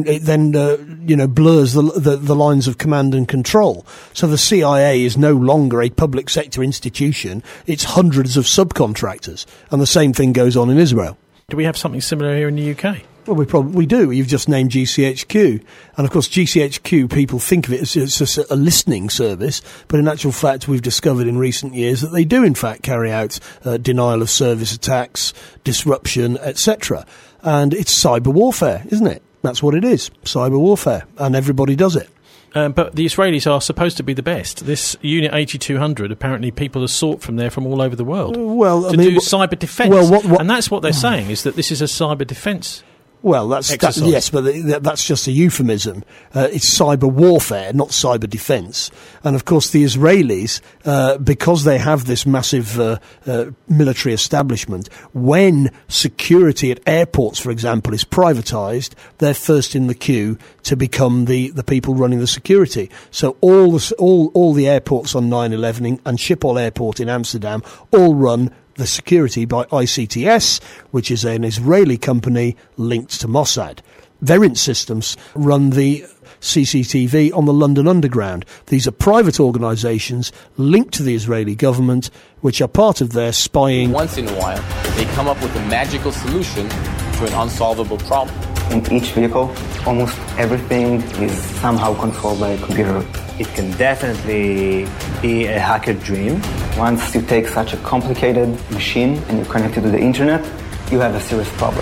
blurs the lines of command and control. So the CIA is no longer a public sector institution; it's hundreds of subcontractors, and the same thing goes on in Israel. Do we have something similar here in the UK? Well, we do. You've just named GCHQ. And, of course, GCHQ, people think of it as just a listening service, but in actual fact, we've discovered in recent years that they do, in fact, carry out denial of service attacks, disruption, etc. And it's cyber warfare, isn't it? That's what it is, cyber warfare, and everybody does it. But the Israelis are supposed to be the best. This Unit 8200, apparently people are sought from there from all over the world do cyber defence. And that's what they're saying, is that this is a cyber defence. Well, yes, but that's just a euphemism. It's cyber warfare, not cyber defence. And of course, the Israelis, because they have this massive military establishment, when security at airports, for example, is privatised, they're first in the queue to become the people running the security. So all the airports on 9/11 and Schiphol Airport in Amsterdam all run the security by ICTS, which is an Israeli company linked to Mossad. Verint Systems run the CCTV on the London Underground. These are private organisations linked to the Israeli government, which are part of their spying. Once in a while, they come up with a magical solution to an unsolvable problem. In each vehicle, almost everything is somehow controlled by a computer. It can definitely be a hacker dream. Once you take such a complicated machine and you connect it to the internet, you have a serious problem.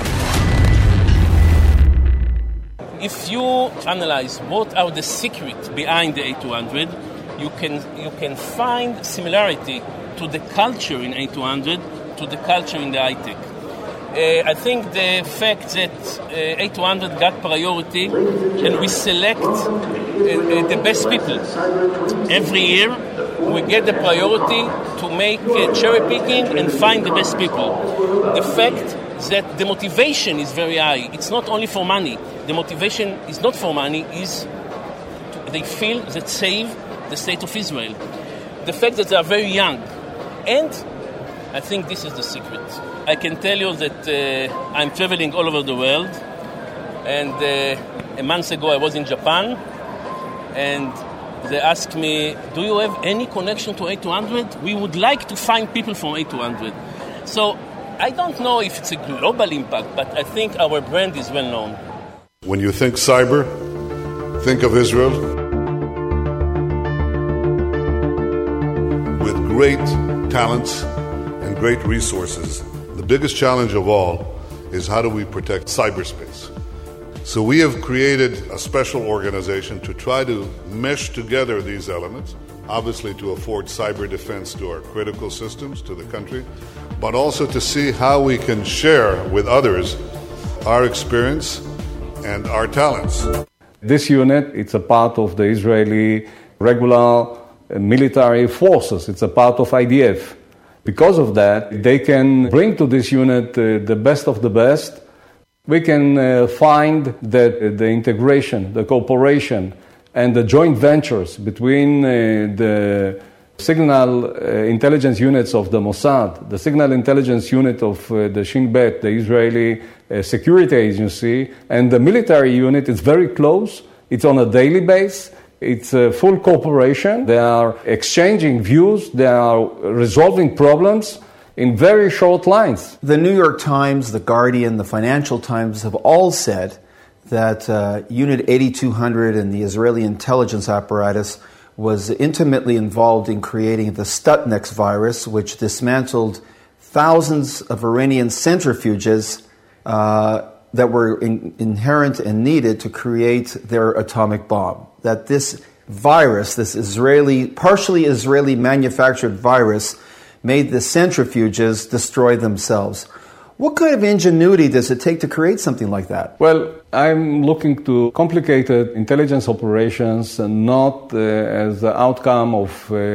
If you analyze what are the secrets behind the 8200, you can find similarity to the culture in 8200 to the culture in the high-tech. I think the fact that 8200 got priority and we select the best people. Every year we get the priority to make cherry picking and find the best people. The fact that the motivation is very high. It's not only for money. The motivation is not for money, they feel that save the state of Israel. The fact that they are very young. And I think this is the secret. I can tell you that I'm traveling all over the world, and a month ago I was in Japan, and they asked me, do you have any connection to 8200? We would like to find people from 8200. So I don't know if it's a global impact, but I think our brand is well known. When you think cyber, think of Israel. With great talents and and great resources. The biggest challenge of all is how do we protect cyberspace? So we have created a special organization to try to mesh together these elements, obviously to afford cyber defense to our critical systems, to the country, but also to see how we can share with others our experience and our talents. This unit, it's a part of the Israeli regular military forces. It's a part of IDF. Because of that, they can bring to this unit the best of the best. We can find that the integration, the cooperation, and the joint ventures between the signal intelligence units of the Mossad, the signal intelligence unit of the Shin Bet, the Israeli security agency, and the military unit is very close. It's on a daily basis. It's a full cooperation. They are exchanging views. They are resolving problems in very short lines. The New York Times, The Guardian, the Financial Times have all said that Unit 8200 and the Israeli intelligence apparatus was intimately involved in creating the Stuxnet virus, which dismantled thousands of Iranian centrifuges that were inherent and needed to create their atomic bomb. That this virus, this partially Israeli manufactured virus, made the centrifuges destroy themselves. What kind of ingenuity does it take to create something like that? Well, I'm looking to complicated intelligence operations and not as the outcome of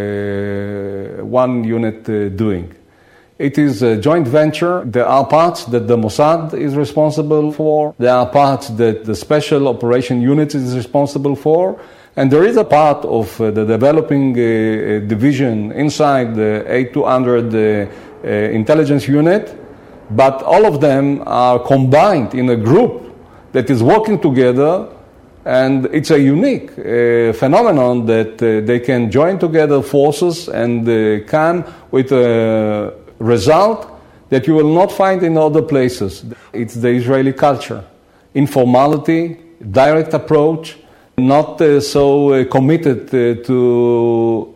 one unit doing. It is a joint venture. There are parts that the Mossad is responsible for. There are parts that the Special Operation Unit is responsible for. And there is a part of the developing division inside the 8200 intelligence unit, but all of them are combined in a group that is working together, and it's a unique phenomenon that they can join together forces and come with a result that you will not find in other places. It's the Israeli culture. Informality, direct approach, not so committed to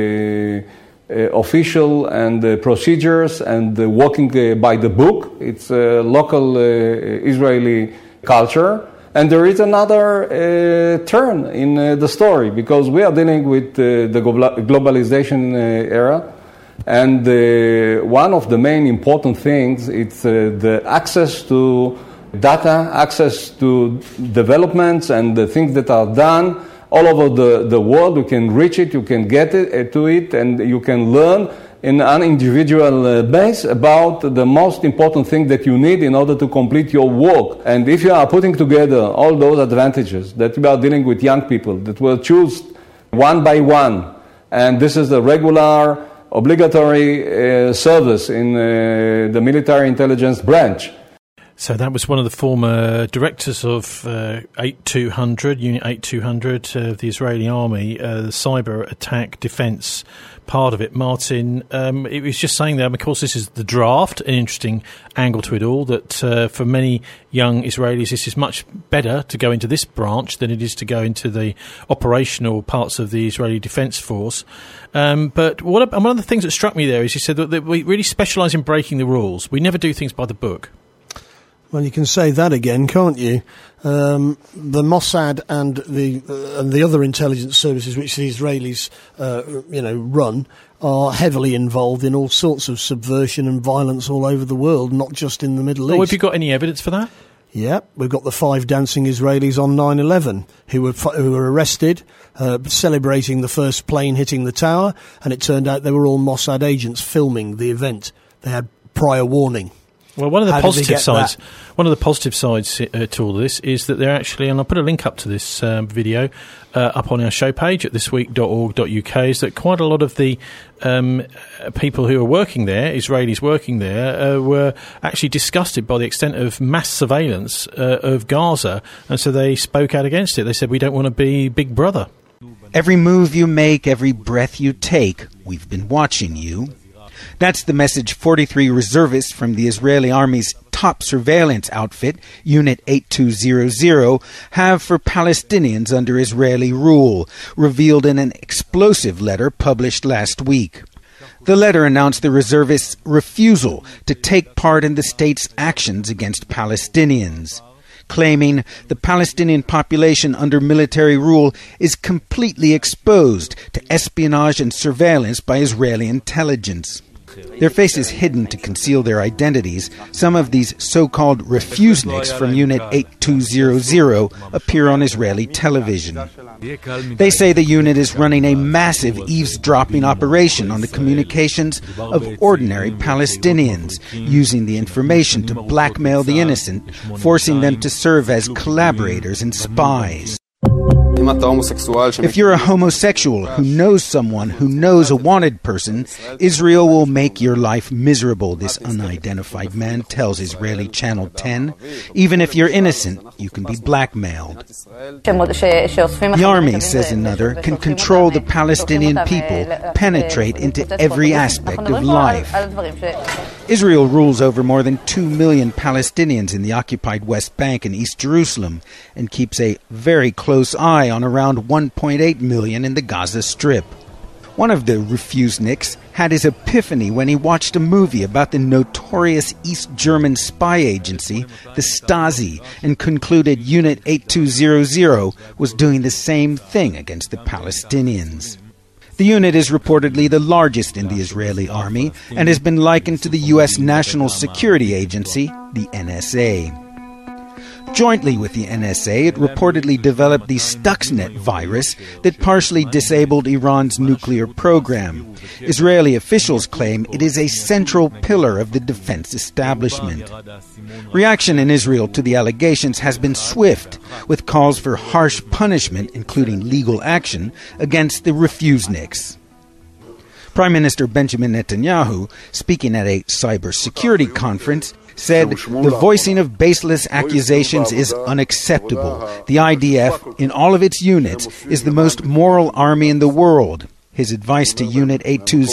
official and procedures and walking by the book. It's a local Israeli culture. And there is another turn in the story, because we are dealing with the globalization era. And one of the main important things is the access to data, access to developments and the things that are done all over the world. You can reach it, you can get to it, and you can learn in an individual base about the most important thing that you need in order to complete your work. And if you are putting together all those advantages that we are dealing with young people that will choose one by one, and this is the regular obligatory service in the military intelligence branch. So that was one of the former directors of 8200, Unit 8200 of the Israeli Army, the cyber attack defence part of it. Martin, it was just saying there, of course, this is the draft, an interesting angle to it all, that for many young Israelis, this is much better to go into this branch than it is to go into the operational parts of the Israeli Defence Force. But one of the things that struck me there is you said that we really specialise in breaking the rules. We never do things by the book. Well, you can say that again, can't you? The Mossad and the other intelligence services which the Israelis, run, are heavily involved in all sorts of subversion and violence all over the world, not just in the Middle East. Have you got any evidence for that? Yeah, we've got the 5 dancing Israelis on 9/11 who were arrested, celebrating the first plane hitting the tower, and it turned out they were all Mossad agents filming the event. They had prior warning. Well, one of the positive sides to all of this is that they're actually, and I'll put a link up to this video up on our show page at thisweek.org.uk, is that quite a lot of the people who are working there, Israelis working there, were actually disgusted by the extent of mass surveillance of Gaza, and so they spoke out against it. They said, we don't want to be Big Brother. Every move you make, every breath you take, we've been watching you. That's the message 43 reservists from the Israeli Army's top surveillance outfit, Unit 8200, have for Palestinians under Israeli rule, revealed in an explosive letter published last week. The letter announced the reservists' refusal to take part in the state's actions against Palestinians, claiming the Palestinian population under military rule is completely exposed to espionage and surveillance by Israeli intelligence. Their faces hidden to conceal their identities, some of these so-called refuseniks from Unit 8200 appear on Israeli television. They say the unit is running a massive eavesdropping operation on the communications of ordinary Palestinians, using the information to blackmail the innocent, forcing them to serve as collaborators and spies. If you're a homosexual who knows someone who knows a wanted person, Israel will make your life miserable, this unidentified man tells Israeli Channel 10. Even if you're innocent, you can be blackmailed. The army, says another, can control the Palestinian people, penetrate into every aspect of life. Israel rules over more than 2 million Palestinians in the occupied West Bank and East Jerusalem and keeps a very close eye on around 1.8 million in the Gaza Strip. One of the refuseniks had his epiphany when he watched a movie about the notorious East German spy agency, the Stasi, and concluded Unit 8200 was doing the same thing against the Palestinians. The unit is reportedly the largest in the Israeli army and has been likened to the U.S. National Security Agency, the NSA. Jointly with the NSA, it reportedly developed the Stuxnet virus that partially disabled Iran's nuclear program. Israeli officials claim it is a central pillar of the defense establishment. Reaction in Israel to the allegations has been swift, with calls for harsh punishment, including legal action, against the refuseniks. Prime Minister Benjamin Netanyahu, speaking at a cybersecurity conference, said the voicing of baseless accusations is unacceptable. The IDF, in all of its units, is the most moral army in the world. His advice to Unit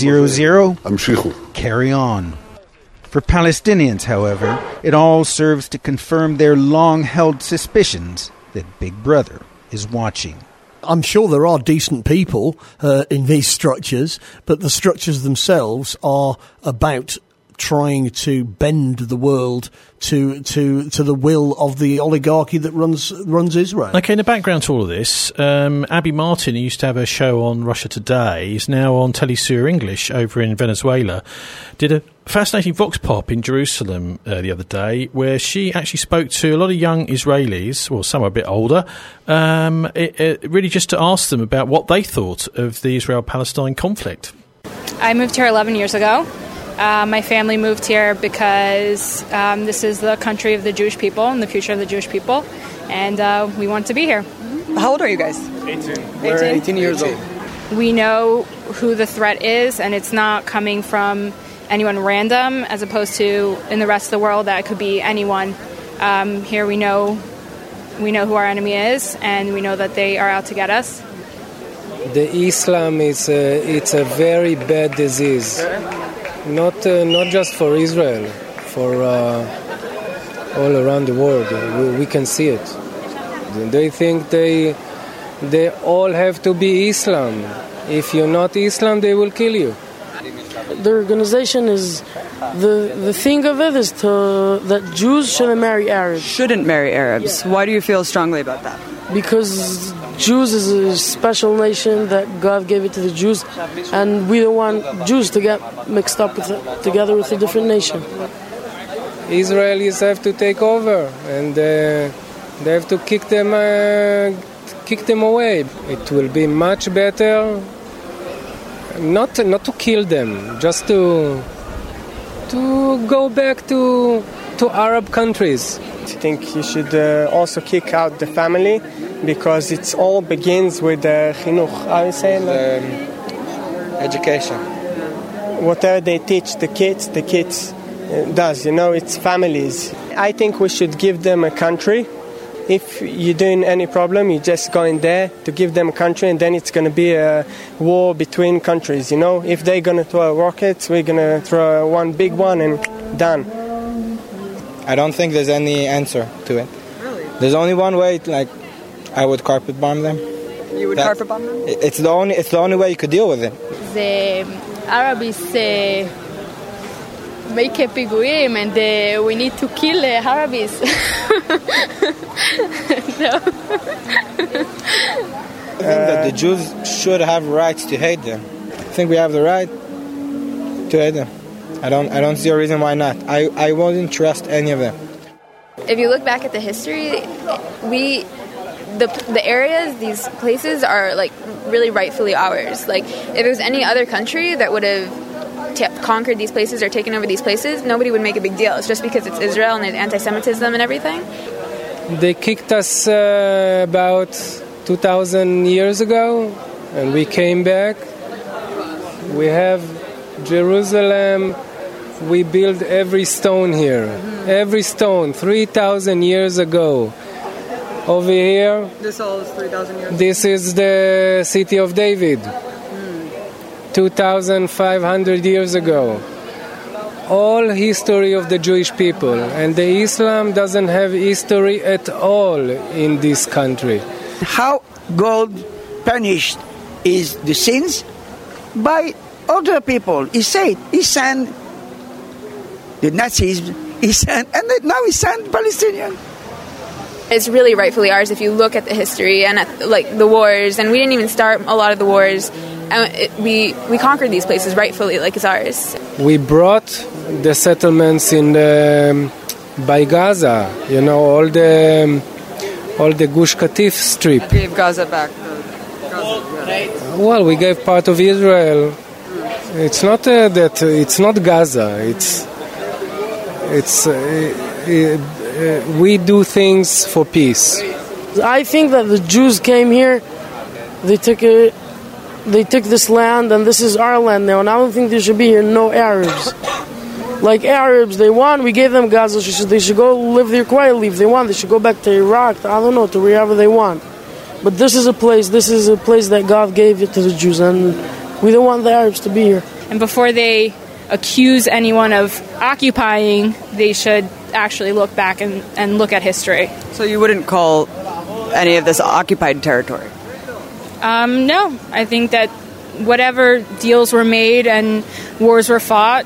8200? Carry on. For Palestinians, however, it all serves to confirm their long-held suspicions that Big Brother is watching. I'm sure there are decent people in these structures, but the structures themselves are about trying to bend the world to the will of the oligarchy that runs Israel. Okay, in the background to all of this, Abby Martin, who used to have a show on Russia Today, is now on Telesur English over in Venezuela, did a fascinating vox pop in Jerusalem the other day, where she actually spoke to a lot of young Israelis, well, some are a bit older, really just to ask them about what they thought of the Israel-Palestine conflict. I moved here 11 years ago. My family moved here because this is the country of the Jewish people and the future of the Jewish people, and we want to be here. How old are you guys? 18. We're 18 years old. We know who the threat is, and it's not coming from anyone random, as opposed to in the rest of the world that it could be anyone. Here we know who our enemy is, and we know that they are out to get us. The Islam is it's a very bad disease. Not just for Israel, for all around the world. We can see it. They think they all have to be Islam. If you're not Islam, they will kill you. The organization is the thing of it is that Jews shouldn't marry Arabs. Shouldn't marry Arabs. Why do you feel strongly about that? Because Jews is a special nation that God gave it to the Jews, and we don't want Jews to get mixed up together with a different nation. Israelis have to take over, and they have to kick them away. It will be much better not to kill them, just to go back to Arab countries. I think you should also kick out the family, because it all begins with chinuch. How you say education. Whatever they teach the kids does. It's families. I think we should give them a country. If you're doing any problem, you just go in there to give them a country, and then it's going to be a war between countries. If they're going to throw rockets, we're going to throw one big one and done. I don't think there's any answer to it. Really? There's only one way. I would carpet bomb them. You would carpet bomb them? It's the only way you could deal with it. זה Arabs make a piguim and we need to kill Arabs. No. I think that the Jews should have rights to hate them. I think we have the right to hate them. I don't see a reason why not. I wouldn't trust any of them. If you look back at the history, the areas, these places are like really rightfully ours. Like if it was any other country that would have conquered these places or taken over these places, nobody would make a big deal. It's just because it's Israel and there's anti-Semitism and everything. They kicked us about 2,000 years ago, and we came back. We have Jerusalem. We built every stone here. Every stone, 3,000 years ago. Over here, this all is 3,000 years. This is the city of David, 2,500 years ago. All history of the Jewish people, and the Islam doesn't have history at all in this country. How God punished is the sins by other people. He said, he sent the Nazis, and now he sent Palestinians. It's really rightfully ours if you look at the history and at like the wars, and we didn't even start a lot of the wars. And we conquered these places rightfully, like it's ours. We brought the settlements in by Gaza, all the Gush Katif strip. I gave Gaza back. Well, we gave part of Israel. It's not that it's not Gaza. We do things for peace. I think that the Jews came here, they took this land, and this is our land now, and I don't think there should be here no Arabs. Like Arabs, they want, we gave them Gaza, they should go live there quietly if they want. They should go back to Iraq, I don't know, to wherever they want. But this is a place that God gave it to the Jews, and we don't want the Arabs to be here. And before they accuse anyone of occupying, they should actually look back and look at history. So you wouldn't call any of this occupied territory? No. I think that whatever deals were made and wars were fought,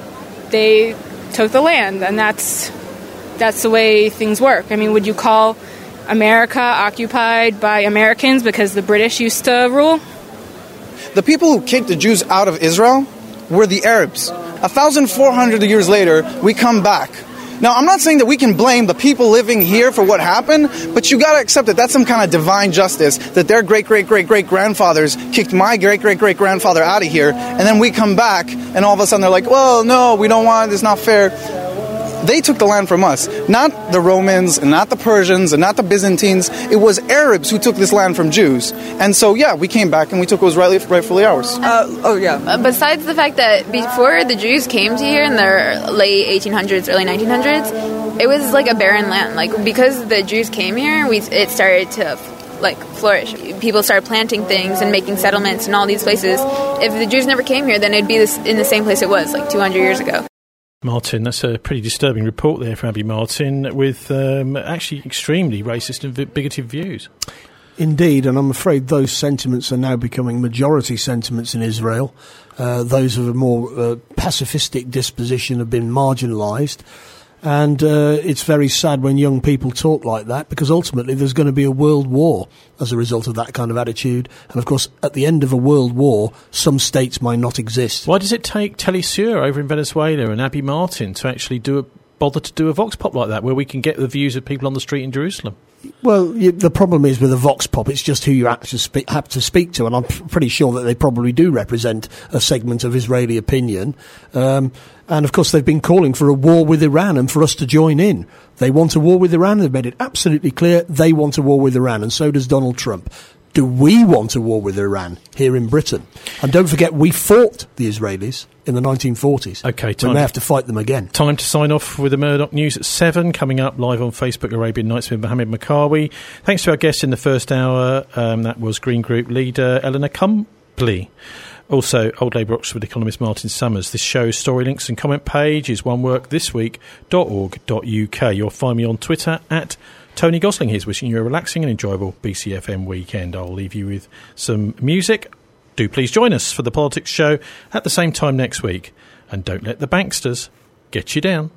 they took the land, and that's the way things work. I mean, would you call America occupied by Americans because the British used to rule? The people who kicked the Jews out of Israel were the Arabs. 1,400 years later, we come back. Now, I'm not saying that we can blame the people living here for what happened, but you got to accept that that's some kind of divine justice, that their great-great-great-great-grandfathers kicked my great-great-great-grandfather out of here, and then we come back, and all of a sudden they're like, well, no, we don't want it, it's not fair. They took the land from us, not the Romans, and not the Persians, and not the Byzantines. It was Arabs who took this land from Jews. And so, yeah, we came back and we took what was rightfully ours. Besides the fact that before the Jews came to here in the late 1800s, early 1900s, it was like a barren land. Like, because the Jews came here, it started to flourish. People started planting things and making settlements in all these places. If the Jews never came here, then it'd be in the same place it was 200 years ago. Martin, that's a pretty disturbing report there from Abby Martin, with actually extremely racist and bigoted views. Indeed, and I'm afraid those sentiments are now becoming majority sentiments in Israel. Those of a more pacifistic disposition have been marginalised. And it's very sad when young people talk like that, because ultimately there's going to be a world war as a result of that kind of attitude. And of course, at the end of a world war, some states might not exist. Why does it take Telly Suhr over in Venezuela and Abby Martin to actually bother to do a vox pop like that, where we can get the views of people on the street in Jerusalem? Well, the problem is with a vox pop, it's just who you have to speak to, and I'm pretty sure that they probably do represent a segment of Israeli opinion. And of course, they've been calling for a war with Iran and for us to join in. They want a war with Iran. They've made it absolutely clear they want a war with Iran, and so does Donald Trump. Do we want a war with Iran here in Britain? And don't forget, we fought the Israelis in the 1940s. Okay, we may have to fight them again. Time to sign off with the Murdoch News at 7, coming up live on Facebook, Arabian Nights with Mohammed Makawi. Thanks to our guests in the first hour. That was Green Group leader Eleanor Cumbley. Also, Old Labour Oxford economist Martin Summers. This show's story links and comment page is oneworkthisweek.org.uk. You'll find me on Twitter at Tony Gosling. Here's wishing you a relaxing and enjoyable BCFM weekend. I'll leave you with some music. Do please join us for the Politics Show at the same time next week. And don't let the banksters get you down.